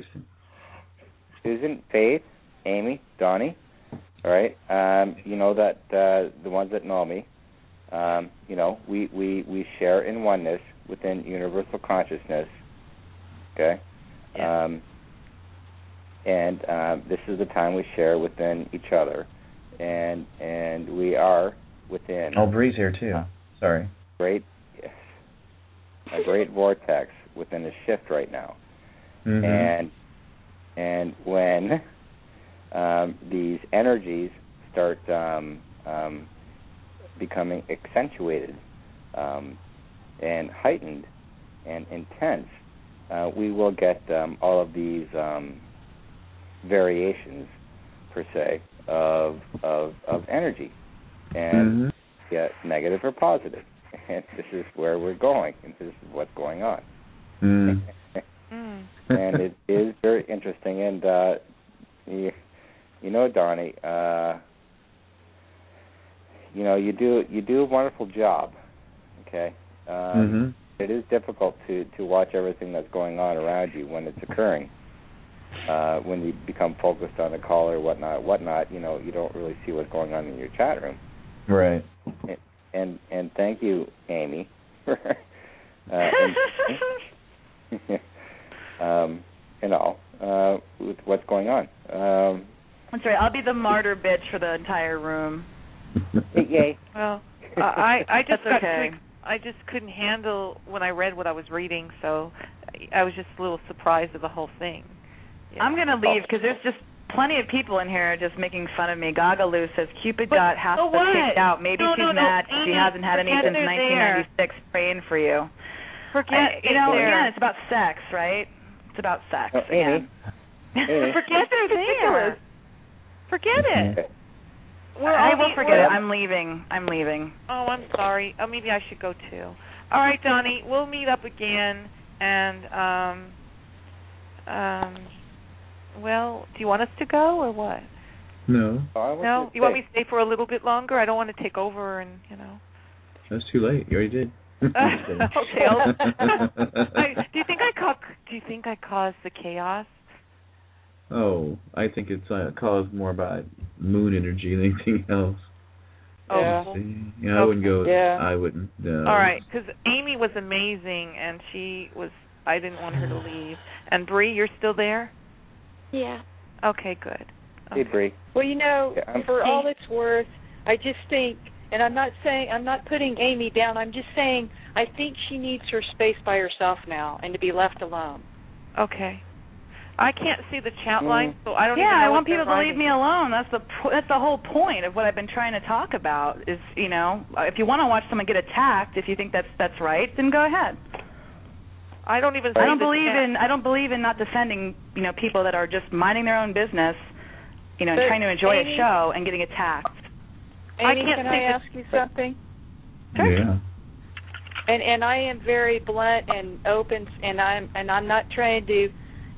Susan, Faith, Amy, Donnie. All right. You know that the ones that know me. We share in oneness within universal consciousness. Okay? Yeah. This is the time we share within each other. And we are within... Oh, Bree's here too. Sorry. A great vortex within a shift right now. Mm-hmm. And when these energies start... becoming accentuated and heightened and intense, we will get all of these variations, per se, of energy, and get negative or positive. And this is where we're going, and this is what's going on. And it is very interesting. And Donnie. You do a wonderful job, okay? It is difficult to watch everything that's going on around you when it's occurring. When you become focused on the call or whatnot, you don't really see what's going on in your chat room. Right. And thank you, Amy, with what's going on. That's right. I'll be the martyr bitch for the entire room. Yay. Well, I just got okay. I just couldn't handle when I read what I was reading, so I was just a little surprised of the whole thing. Yeah. I'm going to leave because there's just plenty of people in here just making fun of me. Gaga Lou says Cupid got half the kicked out. Maybe she's mad she hasn't had any since 1996. Praying for you. Forget again, it's about sex, right? It's about sex again. Forget they're there. Forget it. I will forget it. I'm leaving. Oh, I'm sorry. Oh, maybe I should go too. All right, Donnie, we'll meet up again. And well, do you want us to go or what? No. No. You want me to stay for a little bit longer? I don't want to take over, and That's too late. You already did. Okay. Do you think I caused the chaos? Oh, I think it's caused more by moon energy than anything else. Oh, I wouldn't go. Yeah. I wouldn't. No. All right, because Amy was amazing, and I didn't want her to leave. And Bree, you're still there? Yeah. Okay, good. Okay. Hey, Bree. Well, for all it's worth, I just think, and I'm not putting Amy down. I'm just saying I think she needs her space by herself now and to be left alone. Okay. I can't see the chat line, so I don't even know. Yeah, I want people to leave me alone. That's the whole point of what I've been trying to talk about. Is if you want to watch someone get attacked, if you think that's right, then go ahead. I don't believe in not defending people that are just minding their own business, trying to enjoy a show and getting attacked. Amy, can I ask you something? Sure. Yeah. And I am very blunt and open, and I'm not trying to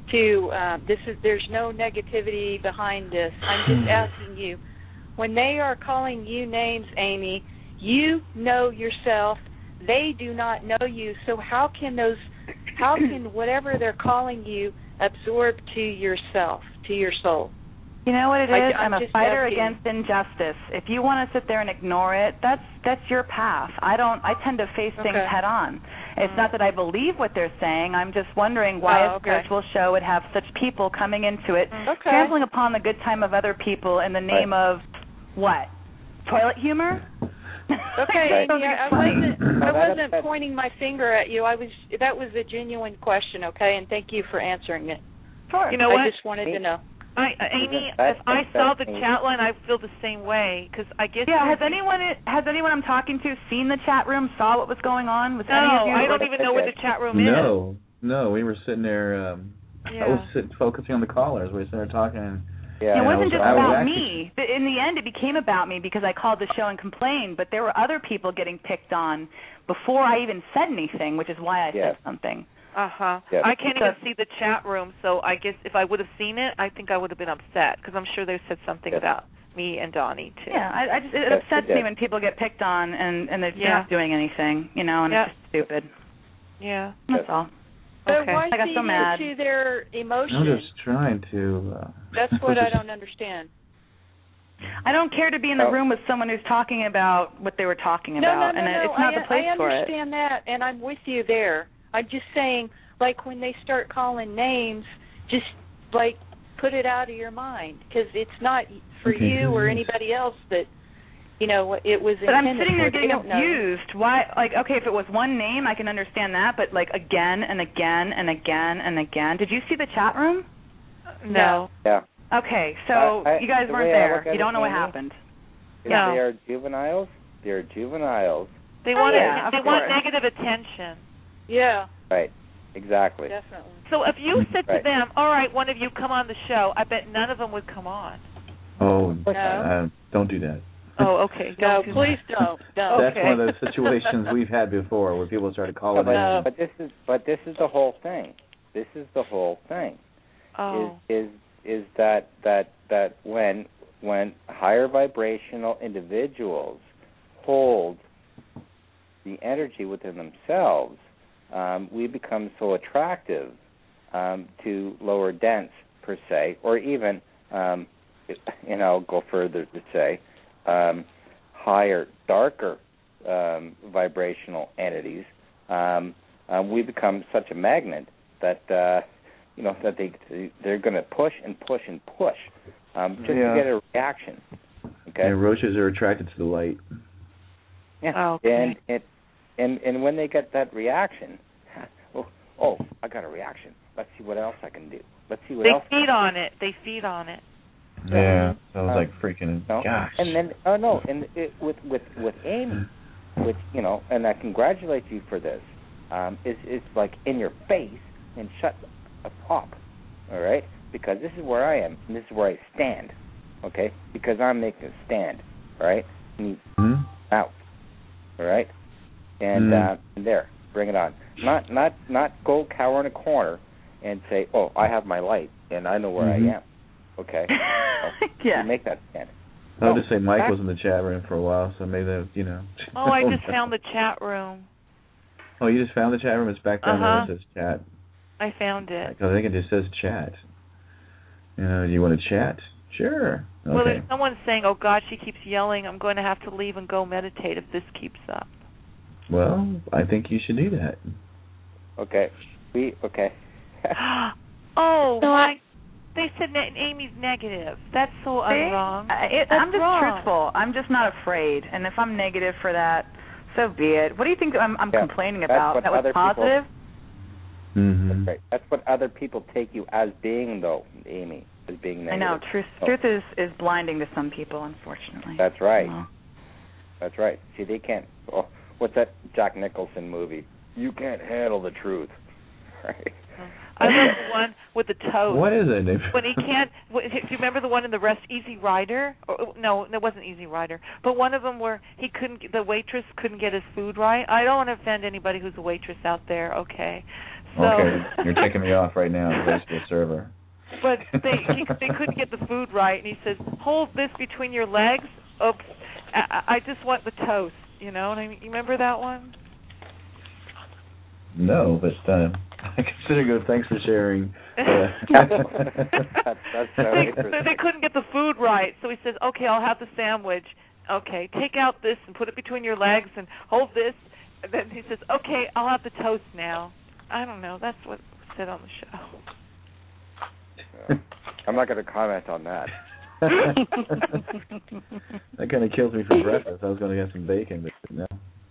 there's no negativity behind this. I'm just asking you, when they are calling you names, Amy, you know yourself, they do not know you, so how can whatever they're calling you absorb to yourself, to your soul? You know what it is? I'm a fighter against injustice. If you want to sit there and ignore it, that's your path. I tend to face things head on. It's not that I believe what they're saying. I'm just wondering why a spiritual show would have such people coming into it, trampling upon the good time of other people in the name of what? Toilet humor? Okay, I wasn't pointing my finger at you. That was a genuine question, okay? And thank you for answering it. Sure. You know what? I just wanted to know. Amy, if I saw the chat line, I feel the same way because I guess. Yeah. Has anyone I'm talking to seen the chat room? Saw what was going on? No, I don't even know where the chat room is. No, we were sitting there. I was focusing on the callers. We were sitting there talking. Yeah, it wasn't just about me. In the end, it became about me because I called the show and complained. But there were other people getting picked on before I even said anything, which is why I said something. Yes. I can't even see the chat room, so I guess if I would have seen it, I think I would have been upset because I'm sure they said something about me and Donnie too. Yeah, it upsets me when people get picked on and they're not doing anything, and it's just stupid. Yeah, that's all. But why I got so mad. into their emotions? I'm just trying to. That's what I don't understand. I don't care to be in the room with someone who's talking about what they were talking about, and it's not the place for it. I understand that, and I'm with you there. I'm just saying, like, when they start calling names, just, like, put it out of your mind, because it's not for you or anybody else that, it was intended. But I'm sitting there getting abused. Why? Like, okay, if it was one name, I can understand that, but, like, again and again and again and again. Did you see the chat room? No. Yeah. Okay, so you guys weren't there. You don't know what happened. No. They are juveniles. They're juveniles. They want negative attention. Yeah. Right. Exactly. Definitely. So if you said to them, all right, one of you come on the show, I bet none of them would come on. Oh, no. Don't do that. Oh, okay. Please don't. No. That's one of those situations we've had before where people started calling in. But this is the whole thing. This is the whole thing. Oh. Is that when higher vibrational individuals hold the energy within themselves, we become so attractive to lower dense, per se, or even, go further to say, higher, darker vibrational entities. We become such a magnet that that they're going to push and push and push just to get a reaction. Okay. And roaches are attracted to the light. Yeah. Oh, okay. And when they get that reaction, oh, I got a reaction. Let's see what else I can do. Let's see what else. They feed on it. They feed on it. Yeah, that was like freaking. No? Gosh. And then with Amy, which and I congratulate you for this. It's like in your face and shut up, all right? Because this is where I am and this is where I stand, okay? Because I'm making a stand, all right? Out, all right? And there, bring it on. Not go cower in a corner and say, oh, I have my light and I know where I am. Okay. Yeah. Make that stand. I'll just say Mike was in the chat room for a while, so maybe that, Oh, I just found the chat room. Oh, you just found the chat room? It's back down there. It says chat. I found it. I think it just says chat. Do you want to chat? Sure. Okay. Well, there's someone saying, oh, God, she keeps yelling. I'm going to have to leave and go meditate if this keeps up. Well, I think you should do that. Okay. Okay. Oh, they said Amy's negative. That's so wrong. I'm just truthful. I'm just not afraid. And if I'm negative for that, so be it. What do you think I'm complaining about? That was positive? That's right. That's what other people take you as being, though, Amy, as being negative. I know. Truth is blinding to some people, unfortunately. That's right. That's right. See, they can't. Oh, what's that Jack Nicholson movie? You can't handle the truth. Right. I love the one with the toast. What is it? When he can't. Do you remember the one in the Easy Rider? No, it wasn't Easy Rider. But one of them where the waitress couldn't get his food right. I don't want to offend anybody who's a waitress out there. Okay. So, okay, you're taking me off right now as a server. But they couldn't get the food right, and he says, "Hold this between your legs." Oops, I just want the toast. You know? And you remember that one? No, but I consider good. Thanks for sharing. That's they couldn't get the food right, so he says, "Okay, I'll have the sandwich. Okay, take out this and put it between your legs and hold this." And then he says, "Okay, I'll have the toast now." I don't know. That's what was said on the show. I'm not going to comment on that. That kind of kills me for breakfast. I was going to get some bacon, but no.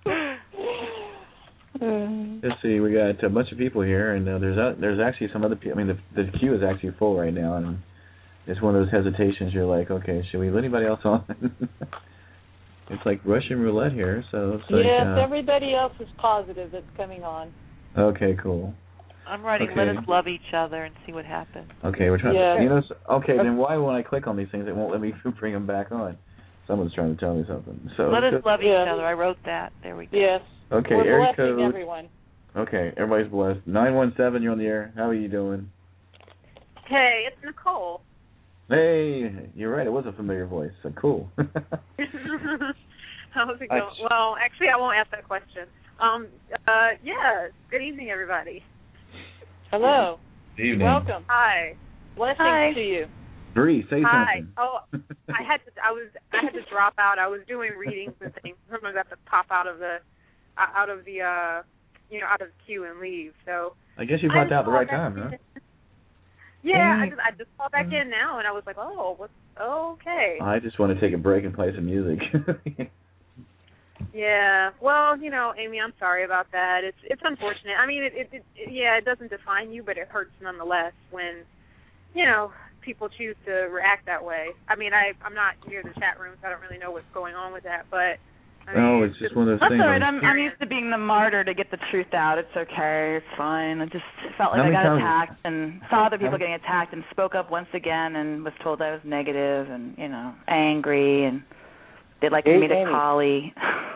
Let's see, we got a bunch of people here, and there's actually some other people. I mean, the queue is actually full right now, and it's one of those hesitations. You're like, okay, should we let anybody else on? It's like Russian roulette here, so it's like, yes, everybody else is positive that's coming on. Okay, cool. I'm writing, let us love each other and see what happens. Okay, we're trying to, okay, then why when I click on these things, it won't let me bring them back on? Someone's trying to tell me something. So let us love each other. I wrote that. There we go. Yes. Okay, we're area blessing code. Everyone. Okay, everybody's blessed. 917, you're on the air. How are you doing? Hey, it's Nicole. Hey, you're right. It was a familiar voice. So cool. How's it going? Well, actually, I won't ask that question. Yeah. Good evening, everybody. Hello. Good evening. Welcome. Hi. Blessings to you. Bree, say Hi. something. Oh, I had to drop out. I was doing readings and things. Sometimes I have to pop out of the queue and leave. So I guess you popped out at the right time, huh? Yeah, I just called back in now, and I was like, okay. I just want to take a break and play some music. Yeah. Well, Amy, I'm sorry about that. It's unfortunate. I mean, it doesn't define you, but it hurts nonetheless when, people choose to react that way. I mean, I'm not near the chat room, so I don't really know what's going on with that, but it's just one of those things. That's all right. I'm used to being the martyr to get the truth out. It's okay. It's fine. I just felt like I got attacked and saw other people getting attacked and spoke up once again and was told I was negative and, angry and they'd like me to collie.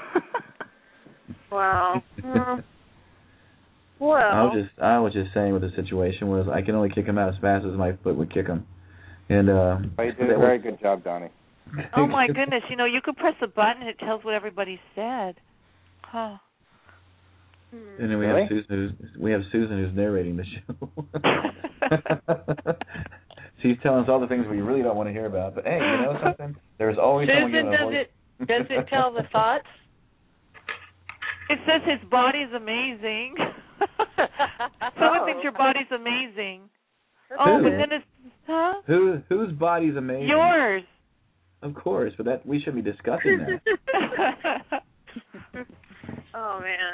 Wow. Well. I was just saying what the situation was. I can only kick him out as fast as my foot would kick him. And you did a very good job, Donnie. Oh my goodness! You could press a button and it tells what everybody said. Huh. And then we have Susan who's narrating the show. She's telling us all the things we really don't want to hear about. But hey, you know something? There's always someone giving a voice. Does it tell the thoughts? It says his body's amazing. Someone thinks your body's amazing. But then it's whose body's amazing? Yours. Of course, but we should be discussing that.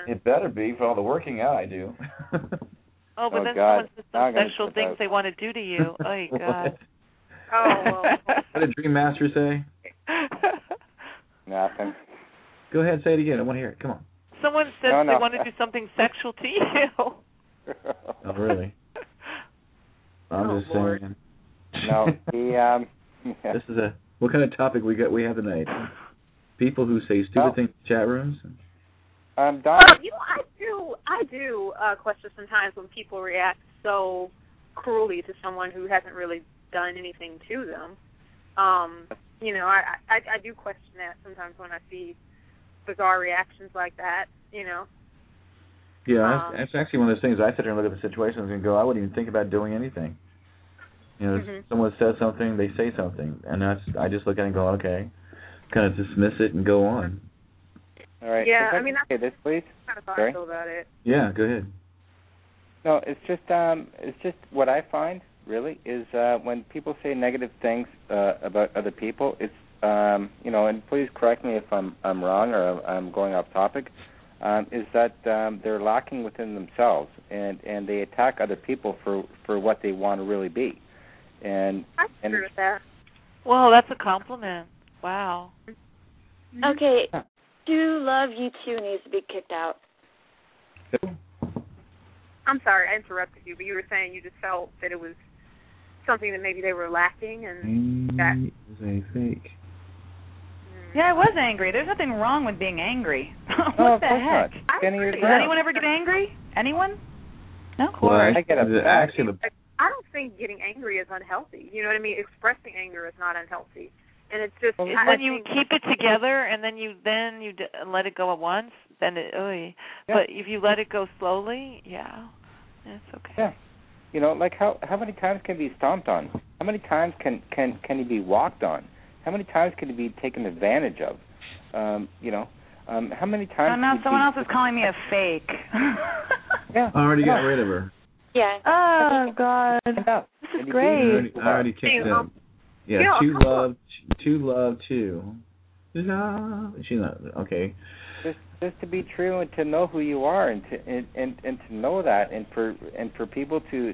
It better be for all the working out I do. But then someone says some sexual things they want to do to you. Oh, God. Oh, well. What did Dream Master say? Nothing. Go ahead, say it again. I want to hear it. Come on. Someone says they want to do something sexual to you. Oh, really? I'm just saying. No, This is what kind of topic we have tonight? People who say stupid things in chat rooms? Don. I do question sometimes when people react so cruelly to someone who hasn't really done anything to them. I do question that sometimes when I see bizarre reactions like that, Yeah, it's actually one of those things. I sit there and look at the situations and go, I wouldn't even think about doing anything. Someone says something, they say something, and I just look at it and go, okay, kind of dismiss it and go on. All right. Yeah, that's this, please. Kind of how I feel about it. Yeah, go ahead. No, it's just what I find really is when people say negative things about other people. It's and please correct me if I'm wrong or I'm going off topic. Is that they're lacking within themselves and they attack other people for what they want to really be. And I agree with that. Well, that's a compliment. Wow. Okay. Do Love You Too needs to be kicked out? I'm sorry, I interrupted you, but you were saying you just felt that it was something that maybe they were lacking, and that is a fake. Yeah, I was angry. There's nothing wrong with being angry. What the heck? Does anyone ever get angry? Anyone? No. Well, I get actually. I don't think getting angry is unhealthy. You know what I mean? Expressing anger is not unhealthy, and it's just when you keep it together and then you let it go at once. Then but if you let it go slowly, it's okay. Yeah, like how many times can he be stomped on? How many times can he be walked on? How many times can he be taken advantage of? How many times? Oh, no, someone else is calling me a fake. I already got rid of her. Yeah. Oh God, this is great. I already kicked them. Yeah, two love, two. Love. She's not okay. Just to be true and to know who you are and to know that and for people to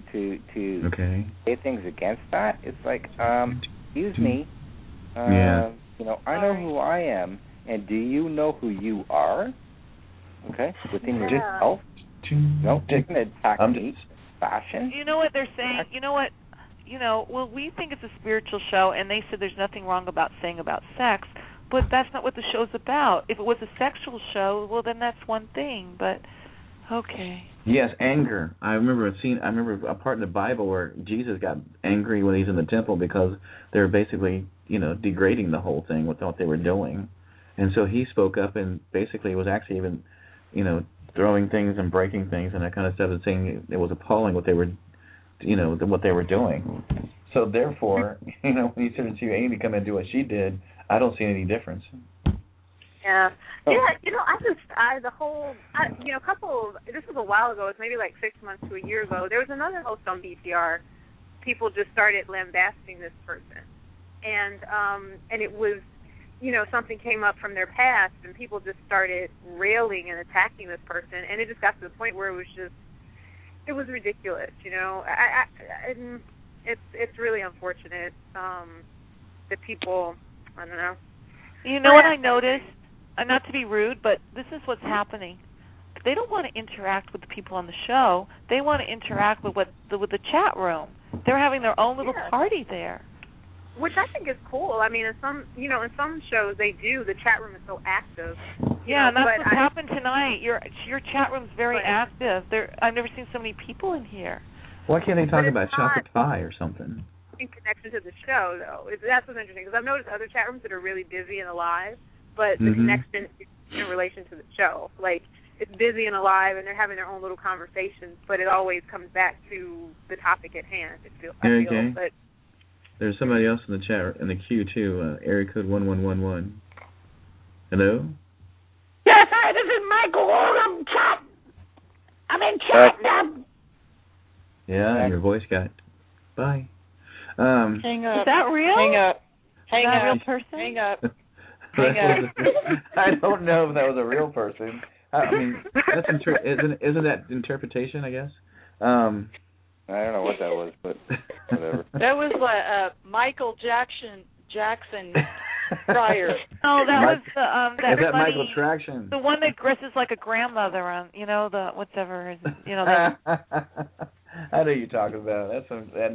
say things against that, it's like excuse me. I know who I am, and do you know who you are? Okay, within yourself. Taking an attack me, fashion. You know what they're saying? You know what? Well, we think it's a spiritual show, and they said there's nothing wrong about saying about sex, but that's not what the show's about. If it was a sexual show, well, then that's one thing, but okay. Yes, anger. I remember a part in the Bible where Jesus got angry when he's in the temple because they were basically, degrading the whole thing with what they were doing. And so he spoke up and basically was actually even, throwing things and breaking things and that kind of stuff and saying it was appalling what they were, what they were doing. So therefore, when you see Amy come and do what she did, I don't see any difference. Yeah. Yeah, this was a while ago, it was maybe like 6 months to a year ago, there was another host on BTR, people just started lambasting this person. And it was, something came up from their past and people just started railing and attacking this person, and it just got to the point where it was ridiculous, it's really unfortunate that people, I don't know. You know what I noticed? Not to be rude, but this is what's happening. They don't want to interact with the people on the show. They want to interact with the chat room. They're having their own little party there. Which I think is cool. I mean, in some shows they do. The chat room is so active. Yeah, and that's what happened tonight. Your chat room's very active. I've never seen so many people in here. Why can't they talk about chocolate pie or something? In connection to the show, though, that's what's interesting. Because I've noticed other chat rooms that are really busy and alive, but the connection is in relation to the show. Like, it's busy and alive, and they're having their own little conversations, but it always comes back to the topic at hand. But there's somebody else in the chat, in the queue, too, area code 1111. Hello? Yes, hi, this is Michael. I'm in chat now. Yeah, your voice got... Bye. Hang up. Is that real? Hang up. Is that a real person? Hang up. I don't know if that was a real person. I mean, that's isn't that interpretation? I guess. I don't know what that was, but whatever. That was Michael Jackson prior. Oh, that was that. Is that Michael Traction? The one that dresses like a grandmother on, the whatever. I know you're talking about. That's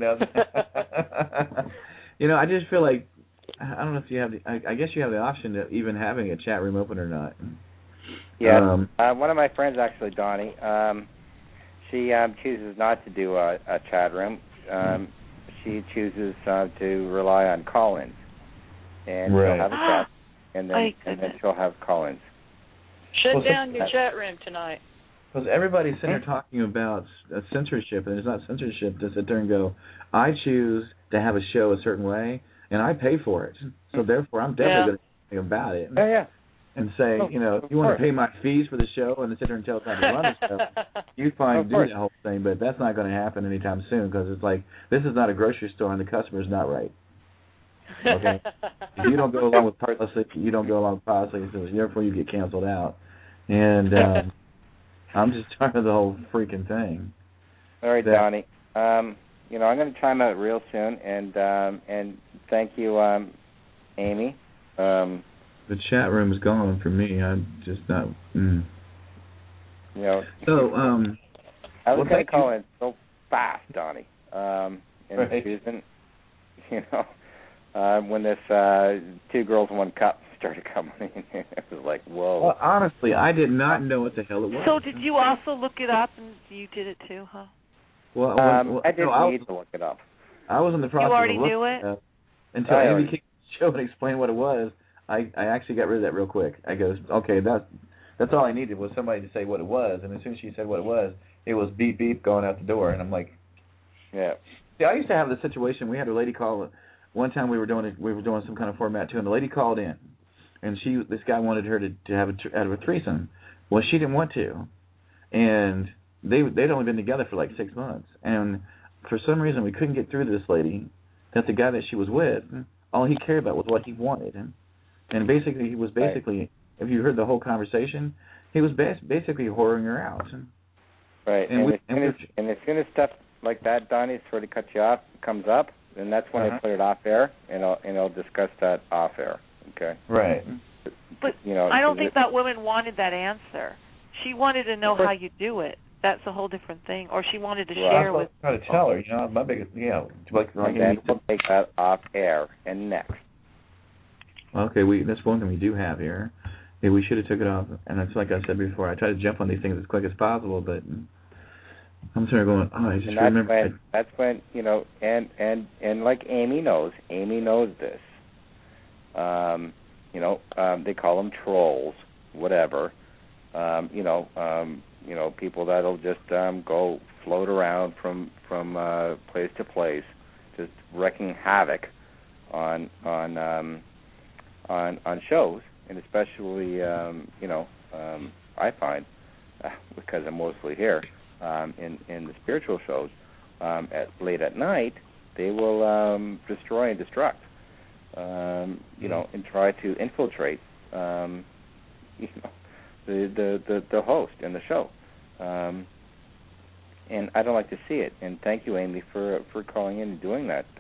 I just feel like I don't know if you have. I guess you have the option of even having a chat room open or not. Yeah. One of my friends, actually, Donnie. She chooses not to do a chat room. She chooses to rely on call-ins, and she'll have a chat, and then she'll have call-ins. Shut down your chat room tonight. Because everybody's sitting there talking about censorship, and it's not censorship to sit there and go, I choose to have a show a certain way, and I pay for it, so therefore I'm definitely going to do something about it. Yeah. And say, you want to pay my fees for the show and sit there and tell us how to run the show, you fine do the whole thing, but that's not going to happen anytime soon because it's like, this is not a grocery store and the customer's not right. Okay? If you don't go along with policy, you don't go along with policy, so therefore you get canceled out. And I'm just tired of the whole freaking thing. All right, Donnie. I'm going to chime out real soon, and thank you, Amy. The chat room is gone for me. I'm just not. So, I was going to call in so fast, Donnie. And Susan, when this 2 girls, 1 cup started coming in, it was like, whoa. Well, honestly, I did not know what the hell it was. So, did you also look it up, and you did it too, huh? Well, I didn't need to look it up. I was in the process. You already of knew it until Amy came to the show and explained what it was. I actually got rid of that real quick. I goes, okay, that's all I needed was somebody to say what it was, and as soon as she said what it was beep beep going out the door, and I'm like, yeah. See, I used to have this situation. We had a lady call. One time we were doing some kind of format too, and the lady called in, and this guy wanted her to have a threesome. Well, she didn't want to, and they'd only been together for like 6 months, and for some reason we couldn't get through to this lady that the guy that she was with, all he cared about was what he wanted. And basically, he was if you heard the whole conversation, he was basically whoring her out. Right. And as soon as stuff like that, Donnie, sort of cuts you off, comes up, then that's when I put it off air, and I'll discuss that off air. Okay. Right. But I don't think that woman wanted that answer. She wanted to know how you do it. That's a whole different thing. Or she wanted to share with. I was trying to tell her, my biggest, we'll take that off air and next. Okay, that's one thing we do have here. Yeah, we should have took it off, and it's like I said before. I try to jump on these things as quick as possible, but I'm sort of going. Oh, I just remember. That's when and like Amy knows this. They call them trolls, whatever. People that'll just go float around from place to place, just wrecking havoc on shows, and especially I find because I'm mostly here in the spiritual shows late at night, they will destroy and destruct, and try to infiltrate the host and the show, and I don't like to see it. And thank you, Amy, for calling in and doing that.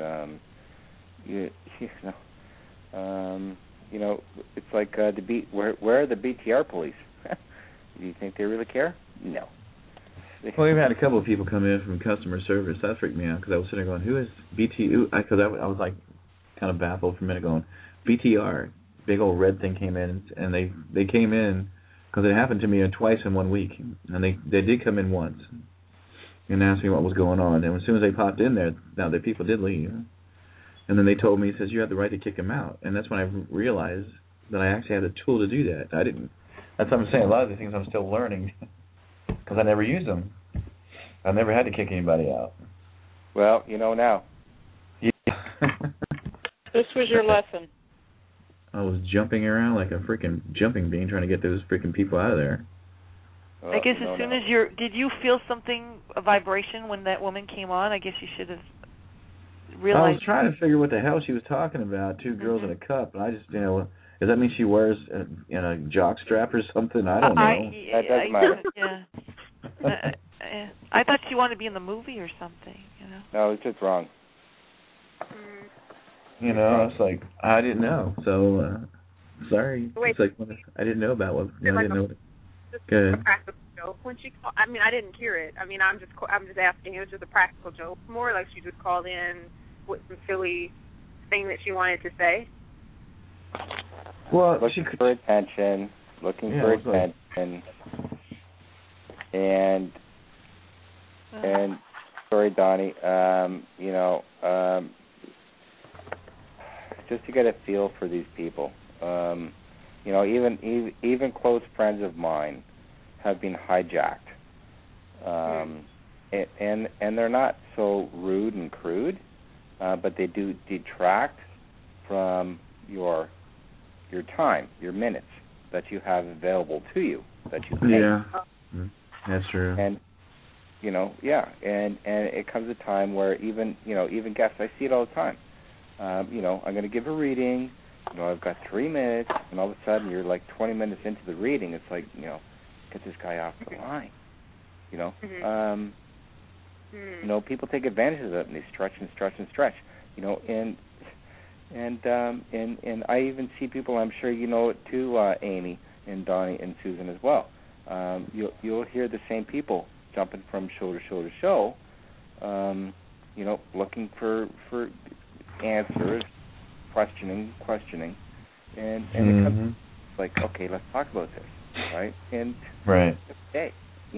It's like where are the BTR police? Do you think they really care? No. Well, we've had a couple of people come in from customer service. That freaked me out because I was sitting there going, who is BTR? Because I was like kind of baffled for a minute going, BTR. Big old red thing came in, and they came in because it happened to me twice in 1 week. And they did come in once and asked me what was going on. And as soon as they popped in there, now the people did leave. And then they told me, he says, you have the right to kick him out. And that's when I realized that I actually had a tool to do that. I didn't. That's what I'm saying. A lot of these things I'm still learning because I never used them. I never had to kick anybody out. Well, you know now. Yeah. This was your lesson. I was jumping around like a freaking jumping bean trying to get those freaking people out of there. I guess as soon as did you feel something, a vibration when that woman came on? I guess you should have realized. I was trying to figure what the hell she was talking about, 2 girls in a cup, and I just, Does that mean she wears a jock strap or something? I don't know. That doesn't matter. Yeah. I thought she wanted to be in the movie or something. No, it's just wrong. It's like I didn't know. So sorry. Wait. It's like I didn't know about what. I didn't know. Good. A practical joke. When she called, I didn't hear it. I'm just asking. It was just a practical joke. More like she just called in with some silly thing that she wanted to say. Well, looking for attention, and sorry, Donnie. Just to get a feel for these people. Even close friends of mine have been hijacked, and they're not so rude and crude, but they do detract from your time, your minutes that you have available to you, that you pay. Yeah, that's true. And and it comes a time where even guests, I see it all the time. I'm going to give a reading. I've got 3 minutes, and all of a sudden you're like 20 minutes into the reading. It's like, get this guy off the line. People take advantage of that, and they stretch and stretch and stretch. And I even see people. I'm sure you know it too, Amy and Donnie and Susan as well. You'll hear the same people jumping from show to show to show. Looking for answers. Questioning, and it comes like, okay, let's talk about this, right? And okay,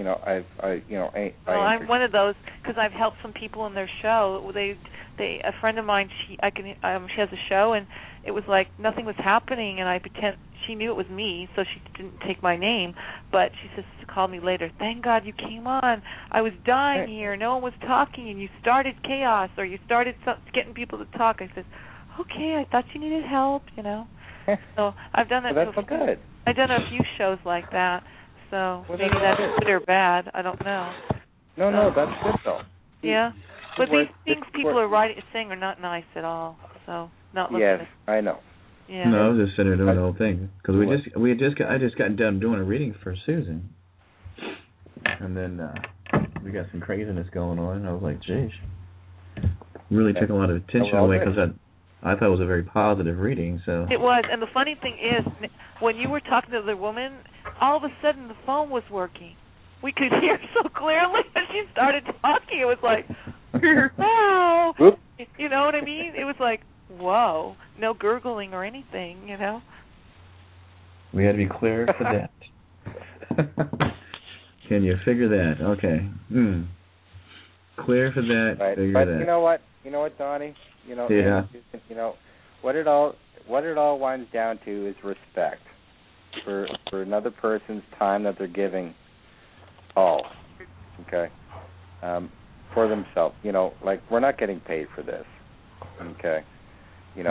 I'm one of those because I've helped some people in their show. A friend of mine, she has a show, and it was like nothing was happening, and I pretend she knew it was me, so she didn't take my name, but she says to call me later. Thank God you came on. I was dying here. No one was talking, and you started chaos, or you started getting people to talk. I said, okay, I thought you needed help, So I've done that. Well, that's good. I've done a few shows like that. So maybe that's good or bad. I don't know. No, that's good though. Yeah, but these things people are saying are not nice at all. So not looking. Yes, I know. Yeah. No, I was just sitting there doing the whole thing because I just got done doing a reading for Susan, and then we got some craziness going on. And I was like, geez, really took a lot of attention away because I thought it was a very positive reading. So it was, and the funny thing is, when you were talking to the woman, all of a sudden the phone was working. We could hear so clearly as she started talking. It was like, wow, you know what I mean? It was like, whoa, no gurgling or anything, We had to be clear for that. Can you figure that? Okay. Clear for that. Right. Figure but that. You know what, Donnie? What it all winds down to is respect for another person's time that they're giving all. Okay. For themselves. Like we're not getting paid for this. Okay. We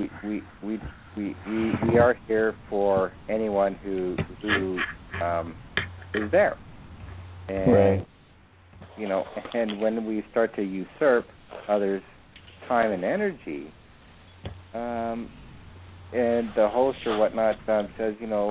are here for anyone who is there. And right. And when we start to usurp others' time and energy, and the host or whatnot says,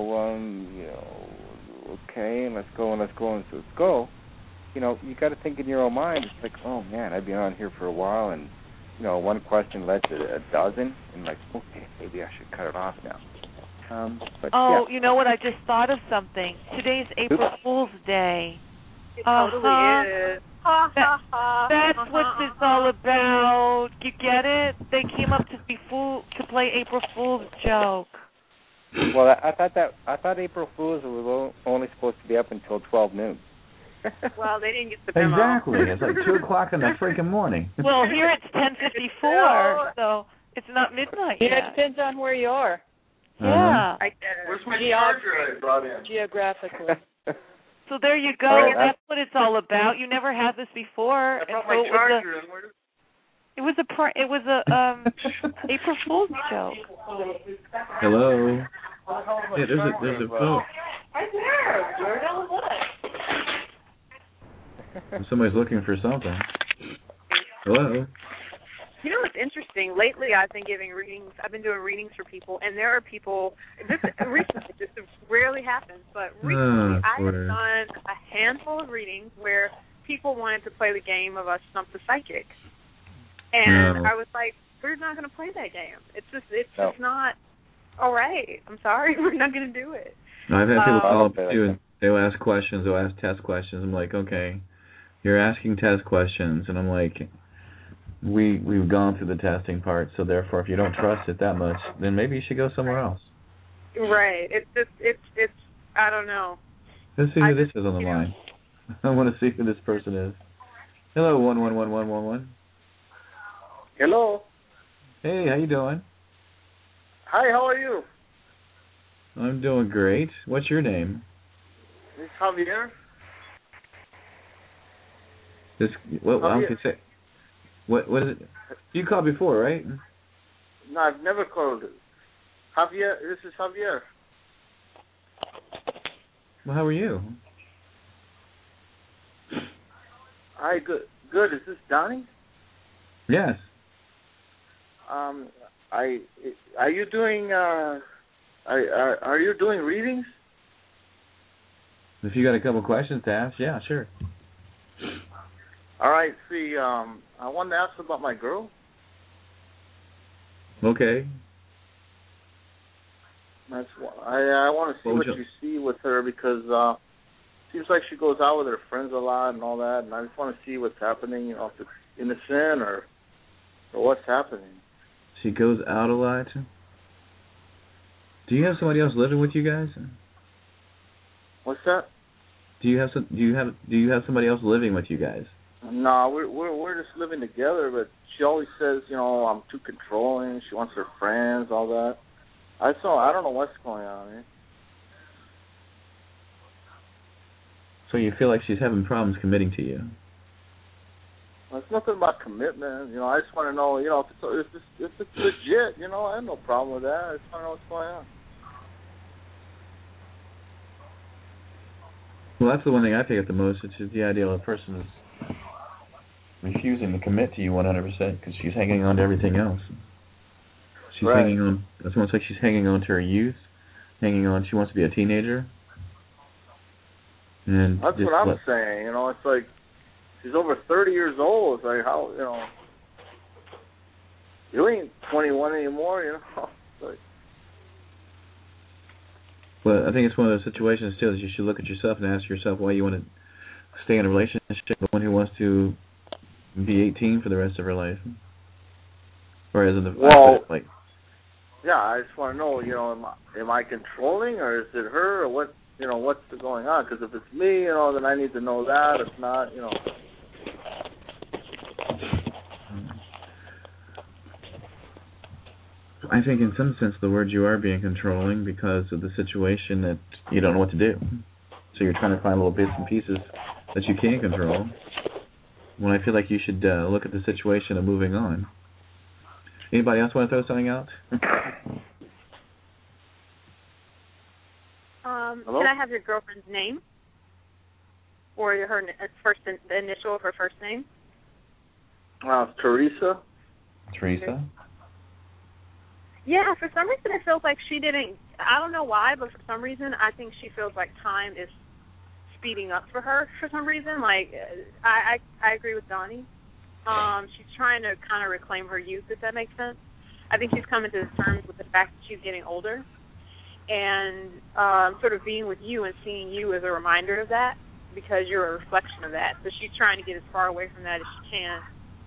okay, let's go. You got to think in your own mind. It's like, oh man, I've been on here for a while, and one question led to a dozen, and like, okay, maybe I should cut it off now. You know what? I just thought of something. Today's April Fool's Day. It totally is. That's what it's all about. You get it? They came up to play April Fool's joke. Well, I thought April Fool's was only supposed to be up until 12 noon. Well, they didn't get the memo. Exactly. It's like 2:00 in the freaking morning. Well, here it's 10:54, so it's not midnight yet. Yeah, it depends on where you are. Yeah. I get it. Where's my charger I brought in? Geographically. So there you go. That's what it's all about. You never had this before. I brought my charger in. It was a April Fool's joke. Hello. Yeah, there's a phone. Right there. Where the hell was Somebody's looking for something. Hello. You know what's interesting? lately I've been giving readings. I've been doing readings for people, and there are people. This recently, this rarely happens, but recently I have done a handful of readings where people wanted to play the game of Stump the Psychic, and I was like, we're not going to play that game. It's just not all right. I'm sorry, we're not going to do it. No, I've had people call up too, and they'll ask questions. They'll ask test questions. I'm like, okay, you're asking test questions, and I'm like, we've gone through the testing part, so therefore, if you don't trust it that much, then maybe you should go somewhere else. Right. It's just it's I don't know. Let's see who this is on the line. I want to see who this person is. Hello, 111111. Hello. Hey, how you doing? Hi, how are you? I'm doing great. What's your name? This is Javier. What I can say. What is it? You called before, right? No, I've never called. Javier, this is Javier. Well, how are you? Hi, good. Is this Donnie? Yes. Are you doing are you doing readings? If you got a couple questions to ask, yeah, sure. All right. See, I wanted to ask about my girl. Okay. That's I want to see what you see with her because seems like she goes out with her friends a lot and all that, and I just want to see what's happening. You know, if it's innocent or what's happening. She goes out a lot. Do you have somebody else living with you guys? What's that? Do you have somebody else living with you guys? No, we're just living together. But she always says, you know, I'm too controlling. She wants her friends, all that. I don't know what's going on here. So you feel like she's having problems committing to you? Well, it's nothing about commitment. You know, I just want to know, you know, if it's legit. You know, I have no problem with that. I just want to know what's going on. Well, that's the one thing I pick up the most, which is the idea of a person is refusing to commit to you 100% because she's hanging on to everything else. She's hanging on. It's almost like she's hanging on to her youth, hanging on. She wants to be a teenager. And that's what I'm saying. You know, it's like she's over 30 years old. It's like, how, you know, you ain't 21 anymore, you know. Like, well, I think it's one of those situations, too, that you should look at yourself and ask yourself why you want to stay in a relationship with one who wants to be 18 for the rest of her life. Whereas in the like, yeah, I just want to know, you know, am I controlling or is it her or what? You know, what's going on? Because if it's me, you know, then I need to know that. If not, you know. I think in some sense the word you are being controlling because of the situation that you don't know what to do. So you're trying to find little bits and pieces that you can control. When I feel like you should look at the situation and moving on. Anybody else want to throw something out? Can I have your girlfriend's name? Or her the initial of her first name? Teresa. Teresa? Yeah, for some reason it feels like she didn't, I don't know why, but for some reason I think she feels like time is speeding up for her for some reason. Like, I agree with Donnie. She's trying to kind of reclaim her youth, if that makes sense. I think she's coming to terms with the fact that she's getting older. And sort of being with you and seeing you as a reminder of that because you're a reflection of that. So she's trying to get as far away from that as she can.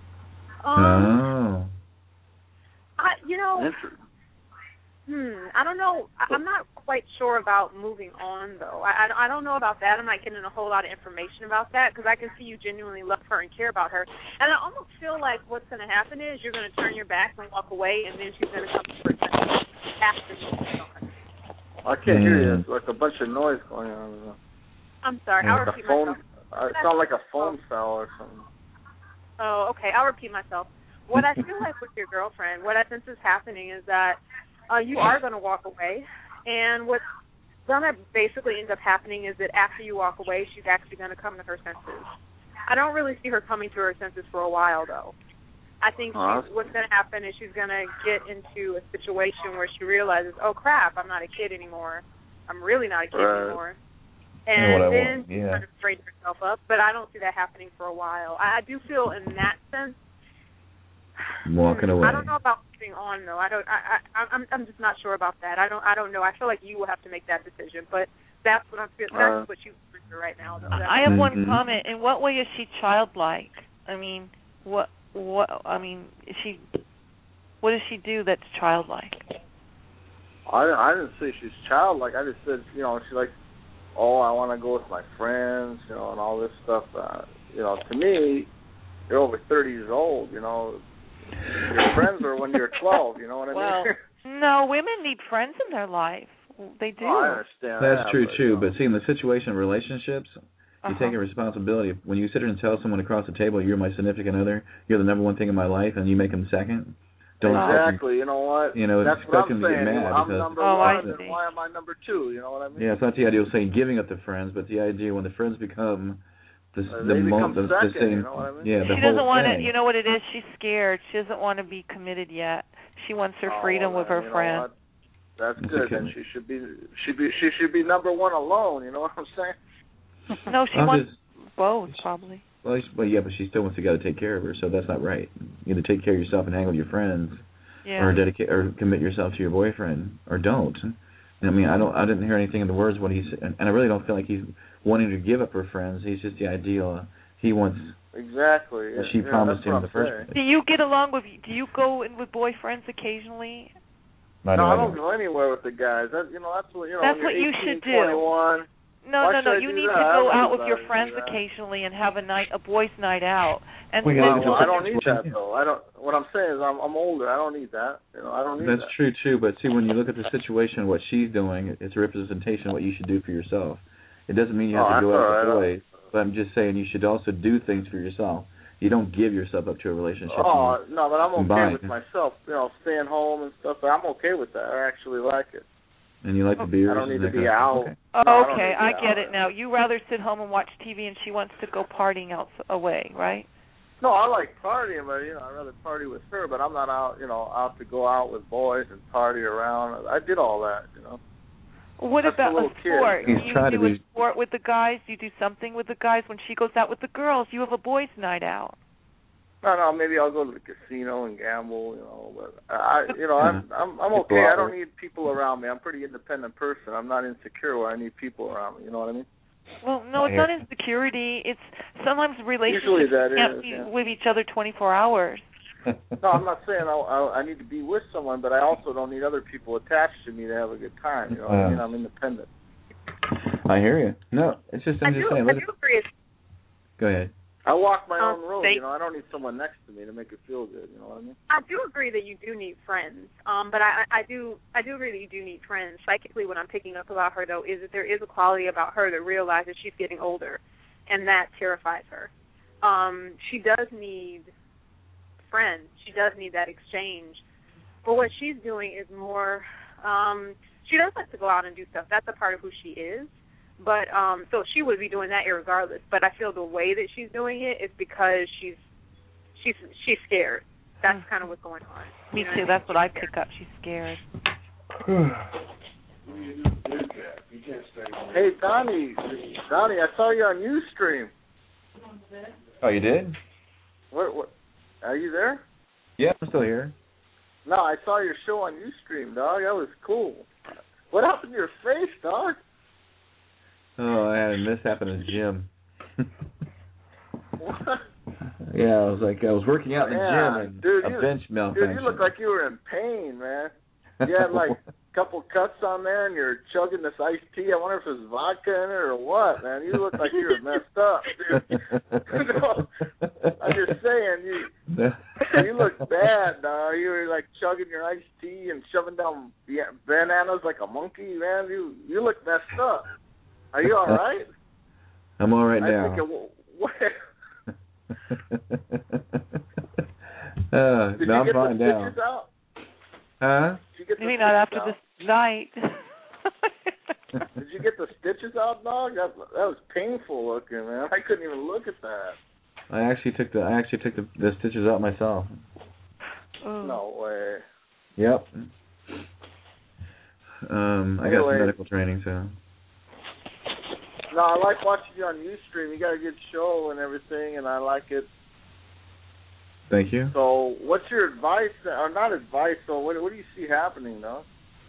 I don't know. I'm not quite sure about moving on, though. I don't know about that. I'm not getting a whole lot of information about that because I can see you genuinely love her and care about her. And I almost feel like what's going to happen is you're going to turn your back and walk away, and then she's going to come to her after you move on. I can't hear you. It's like a bunch of noise going on. I'm sorry. I'll repeat myself. It sounds like a phone cell or something. Oh, okay. I'll repeat myself. What I feel like with your girlfriend, what I sense is happening is that you are going to walk away, and what's going to basically end up happening is that after you walk away, she's actually going to come to her senses. I don't really see her coming to her senses for a while, though. I think what's going to happen is she's going to get into a situation where she realizes, oh, crap, I'm not a kid anymore. I'm really not a kid anymore. And then she's kind of straighten herself up. But I don't see that happening for a while. I do feel in that sense. Walking away. I don't know about moving on, though. I'm just not sure about that. I don't know. I feel like you will have to make that decision. But that's what I'm feeling. That's what you feel right now. Though. I have one comment. In what way is she childlike? I mean, what is she? What does she do that's childlike? I didn't say she's childlike. I just said, you know, she's like, oh, I want to go with my friends, you know, and all this stuff. You know, to me, you're over 30 years old. You know, your friends are when you're 12. You know what I mean? No, women need friends in their life. They do. Oh, I understand. That's true, but see, in the situation of relationships, you take a responsibility. When you sit here and tell someone across the table, you're my significant other, you're the number one thing in my life, and you make them second. Don't exactly. You know what? You know, that's what I'm saying. Get mad I'm number one, and why am I number two? You know what I mean? Yeah, it's not the idea of saying giving up the friends, but the idea when the friends become the same. You know what I mean? Yeah, she doesn't want to. You know what it is? She's scared. She doesn't want to be committed yet. She wants her freedom with her friend. That's good. And she should be number one alone. You know what I'm saying? No, she wants both, probably. Well, yeah, but she still wants to go to take care of her, so that's not right. You either take care of yourself and hang with your friends, or dedicate or commit yourself to your boyfriend, or don't. I mean, I didn't hear anything in the words what he said, and I really don't feel like he's wanting to give up her friends. He's just the ideal. He wants exactly. What she promised him in the first place. Do you get along with? Do you go in with boyfriends occasionally? No, I don't go anywhere with the guys. That's what That's what you should do. 21, No. You need to go out with your friends occasionally and have a boys' night out. And I don't need that though. What I'm saying is I'm older. I don't need that. You know, I don't need that. That's true. But see, when you look at the situation, what she's doing, it's a representation of what you should do for yourself. It doesn't mean you have to go out with boys, but I'm just saying you should also do things for yourself. You don't give yourself up to a relationship. Oh no, but I'm okay with myself. You know, staying home and stuff. I'm okay with that. I actually like it. And you like the beers? I don't need to be out. Okay. Okay, I get it now. You rather sit home and watch TV, and she wants to go partying away, right? No, I like partying, but I'd rather party with her. But I'm not out, out to go out with boys and party around. I did all that, What about a sport? Kid, you do a sport with the guys? You do something with the guys when she goes out with the girls? You have a boys' night out. No, maybe I'll go to the casino and gamble, but I'm okay. I don't need people around me. I'm a pretty independent person. I'm not insecure where I need people around me, you know what I mean? Well, no, it's not insecurity. It's sometimes relationships can't be with each other 24 hours. No, I'm not saying I need to be with someone, but I also don't need other people attached to me to have a good time, you know what I mean? I'm independent. I hear you. No, it's just, I'm just saying. I do agree. Go ahead. I walk my own road, I don't need someone next to me to make it feel good, you know what I mean? I do agree that you do need friends, but I do agree that you do need friends. Psychically, what I'm picking up about her, though, is that there is a quality about her that realizes she's getting older, and that terrifies her. She does need friends. She does need that exchange. But what she's doing is more, she does like to go out and do stuff. That's a part of who she is. But so she would be doing that irregardless. But I feel the way that she's doing it is because she's scared. That's kind of what's going on. Me too. That's what I pick up. She's scared. Hey, Donnie, I saw you on Ustream. Oh, you did? What? Are you there? Yeah, I'm still here. No, I saw your show on Ustream, dog. That was cool. What happened to your face, dog? Oh, I had a mishap in the gym. What? Yeah, I was working out in the gym and a bench malfunctioned. Dude, you look like you were in pain, man. You had like a couple cuts on there and you're chugging this iced tea. I wonder if there's vodka in it or what, man. You look like you were messed up, dude. No, I'm just saying, you look bad, dog. You were like chugging your iced tea and shoving down bananas like a monkey, man. You look messed up. Are you all right? I'm all right now. What? No, I'm fine now. Out? Huh? Maybe not after this night. Did you get the stitches out, dog? That was painful looking, man. I couldn't even look at that. I actually took the stitches out myself. Oh. No way. Yep. I got some medical training, so. No, I like watching you on Ustream. You got a good show and everything, and I like it. Thank you. So, what's your advice, or not advice? So, what do you see happening, though?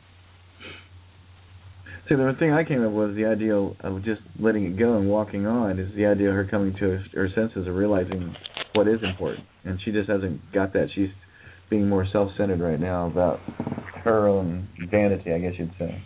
See, the thing I came up with was the idea of just letting it go and walking on. Is the idea of her coming to her senses of realizing what is important, and she just hasn't got that. She's being more self-centered right now about her own vanity, I guess you'd say.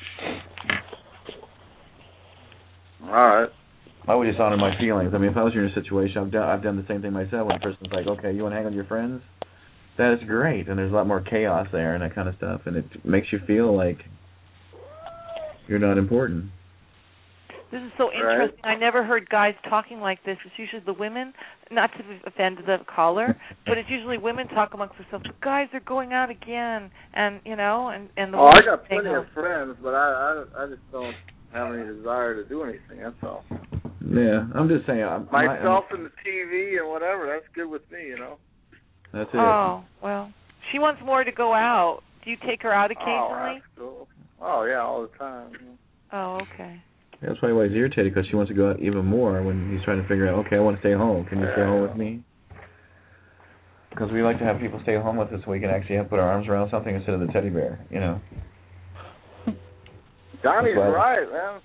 All right. I would just honor my feelings. I mean, if I was in your situation, I've done the same thing myself. When a person's like, okay, you want to hang out with your friends? That is great, and there's a lot more chaos there and that kind of stuff, and it makes you feel like you're not important. This is so interesting. Right. I never heard guys talking like this. It's usually the women, not to offend the caller, but it's usually women talk amongst themselves. The guys are going out again, and the I got plenty of friends, but I just don't have any desire to do anything. That's all. Yeah, I'm just saying. Myself and the TV and whatever. That's good with me, That's it. Oh well, she wants more to go out. Do you take her out occasionally? Oh, that's cool. Oh yeah, all the time. Oh, okay. Yeah, that's probably why he's irritated, because she wants to go out even more when he's trying to figure out, okay, I want to stay home. Can you stay home with me? Because we like to have people stay home with us so we can actually put our arms around something instead of the teddy bear, Donnie's right, man.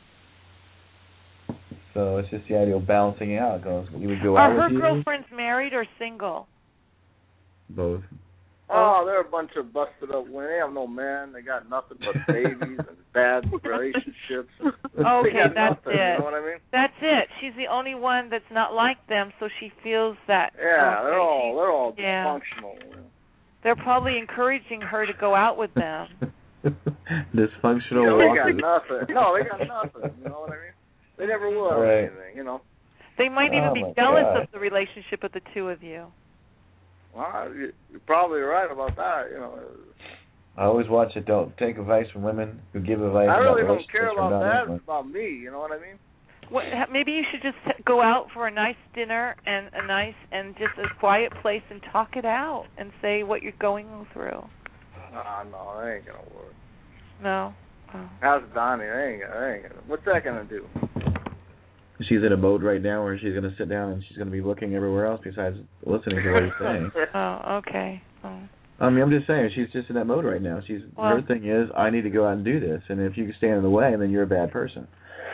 So it's just the idea of balancing out. Because you would go out with you. Are her girlfriends married or single? Both. Oh, they're a bunch of busted up women. They have no man. They got nothing but babies and bad relationships. Okay, that's nothing, it. You know what I mean? That's it. She's the only one that's not like them, so she feels that. Yeah, they're all dysfunctional. They're probably encouraging her to go out with them. Dysfunctional. They got nothing. No, they got nothing. You know what I mean? They never will have anything. They might even be jealous of the relationship of the two of you. Well, you're probably right about that. I always watch it. Don't take advice from women who give advice. I really don't care about that. It's about me. You know what I mean? Well, maybe you should just go out for a nice dinner and just a quiet place and talk it out and say what you're going through. No, that ain't gonna work. No. Oh. How's Donnie? That ain't gonna. What's that gonna do? She's in a mode right now where she's going to sit down and she's going to be looking everywhere else besides listening to what he's saying. Oh, okay. Oh. I mean, I'm just saying, she's just in that mode right now. Her thing is, I need to go out and do this, and if you stand in the way, then you're a bad person.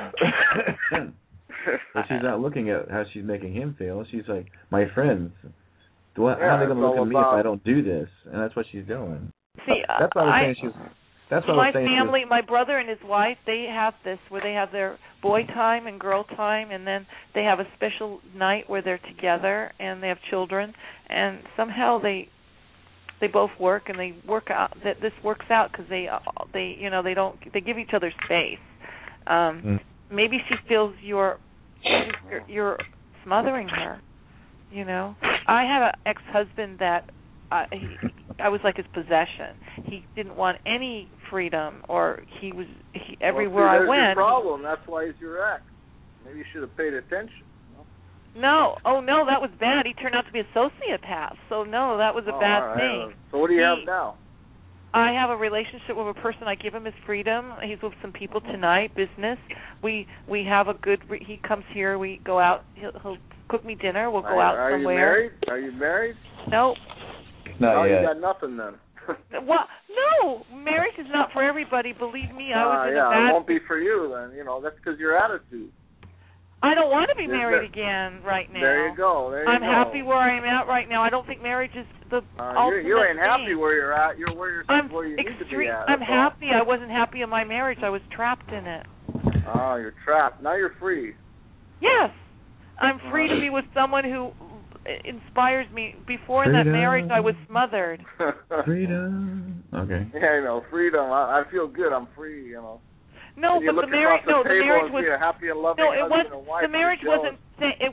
But she's not looking at how she's making him feel. She's like, my friends, how are they going to look at me if I don't do this? And that's what she's doing. See, that's why I was saying my family, my brother and his wife, they have this where they have their boy time and girl time, and then they have a special night where they're together and they have children, and somehow they both work and they work out that this works out because they give each other space. Maybe she feels you're smothering her. I had an ex-husband that I was like his possession. He didn't want any freedom, or everywhere I went. That's your problem. That's why he's your ex. Maybe you should have paid attention. No, that was bad. He turned out to be a sociopath. So no, that was a bad thing. So what do you have now? I have a relationship with a person. I give him his freedom. He's with some people tonight, business. We have a good. He comes here. We go out. He'll cook me dinner. We'll go out somewhere. Are you married? Nope. Not yet. You got nothing then. Well, no, marriage is not for everybody. Believe me, I was in a bad. It won't be for you then. That's because your attitude. I don't want to be married again right now. There you go. I'm happy where I am at right now. I don't think marriage is the ultimate You ain't happy thing. where you're at. You're where you need to be at. I'm happy. I wasn't happy in my marriage. I was trapped in it. Oh, you're trapped. Now you're free. Yes. I'm free to be with someone who inspires me. Before in that marriage, I was smothered. Freedom. Okay. Yeah, freedom. I feel good. I'm free. No, but the marriage. No, the marriage was. Happy and loving no, it was. Wife the marriage wasn't. It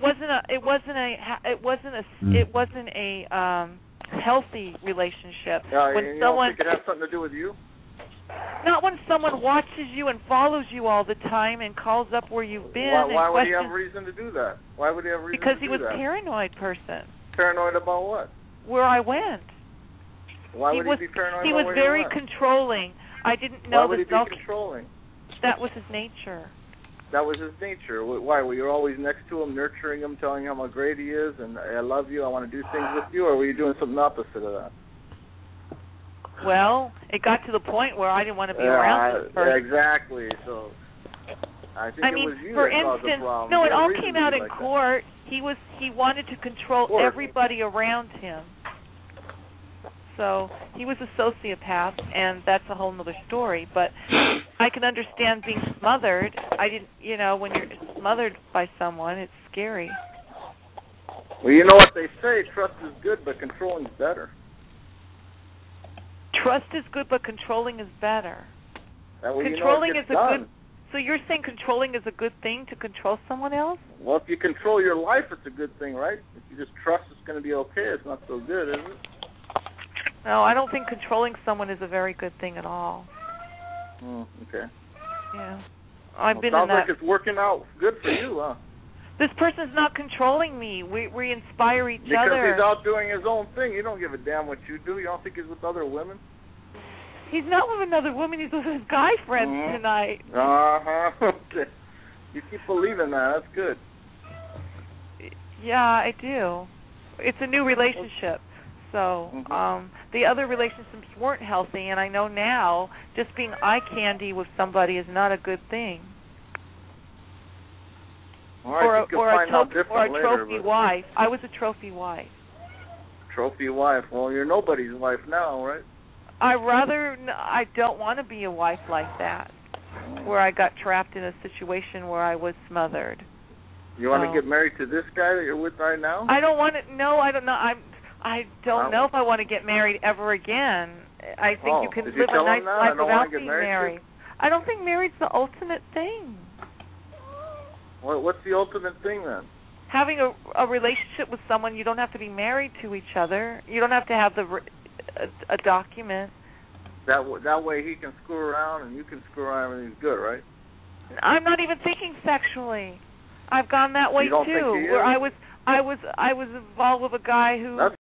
wasn't a healthy relationship. When someone. Think it has something to do with you? Not when someone watches you and follows you all the time and calls up where you've been. Why would he have reason to do that? Why would he have reason because to do that? Because he was a paranoid person. Paranoid about what? Where I went. Why would he be paranoid He about was where very you went? controlling. I didn't know Why would he be controlling? That was his nature. That was his nature. Why? Were you always next to him, nurturing him, telling him how great he is, and I love you, I want to do things with you, or were you doing something opposite of that? Well, it got to the point where I didn't want to be around this person. Exactly. So I think it was you for that caused the instance, problem. no, it all came out in court. He wanted to control everybody around him. So he was a sociopath, and that's a whole other story. But I can understand being smothered. When you're smothered by someone, it's scary. Well, you know what they say, trust is good, but controlling is better. Trust is good, but controlling is better. Controlling is a good. So you're saying controlling is a good thing, to control someone else? Well, if you control your life, it's a good thing, right? If you just trust it's going to be okay, it's not so good, is it? No, I don't think controlling someone is a very good thing at all. Okay. Yeah. I've been sounds in that. Like it's working out good for you, huh? This person's not controlling me. We inspire each other. other. Because he's out doing his own thing. You don't give a damn what you do. You don't think he's with other women? He's not with another woman. He's with his guy friends tonight. Okay. You keep believing that. That's good. Yeah, I do. It's a new relationship. So the other relationships weren't healthy, and I know now just being eye candy with somebody is not a good thing. Or a trophy wife. I was a trophy wife. Trophy wife. Well, you're nobody's wife now, right? I don't want to be a wife like that, where I got trapped in a situation where I was smothered. You want to get married to this guy that you're with right now? I don't want to. No, I don't know. I don't know if I want to get married ever again. I think you can live a nice life without being married. I don't think married's the ultimate thing. What's the ultimate thing then? Having a relationship with someone, you don't have to be married to each other. You don't have to have a document. That way he can screw around and you can screw around and he's good, right? I'm not even thinking sexually. I've gone that way you don't too. Think he is? Where I was involved with a guy who. That's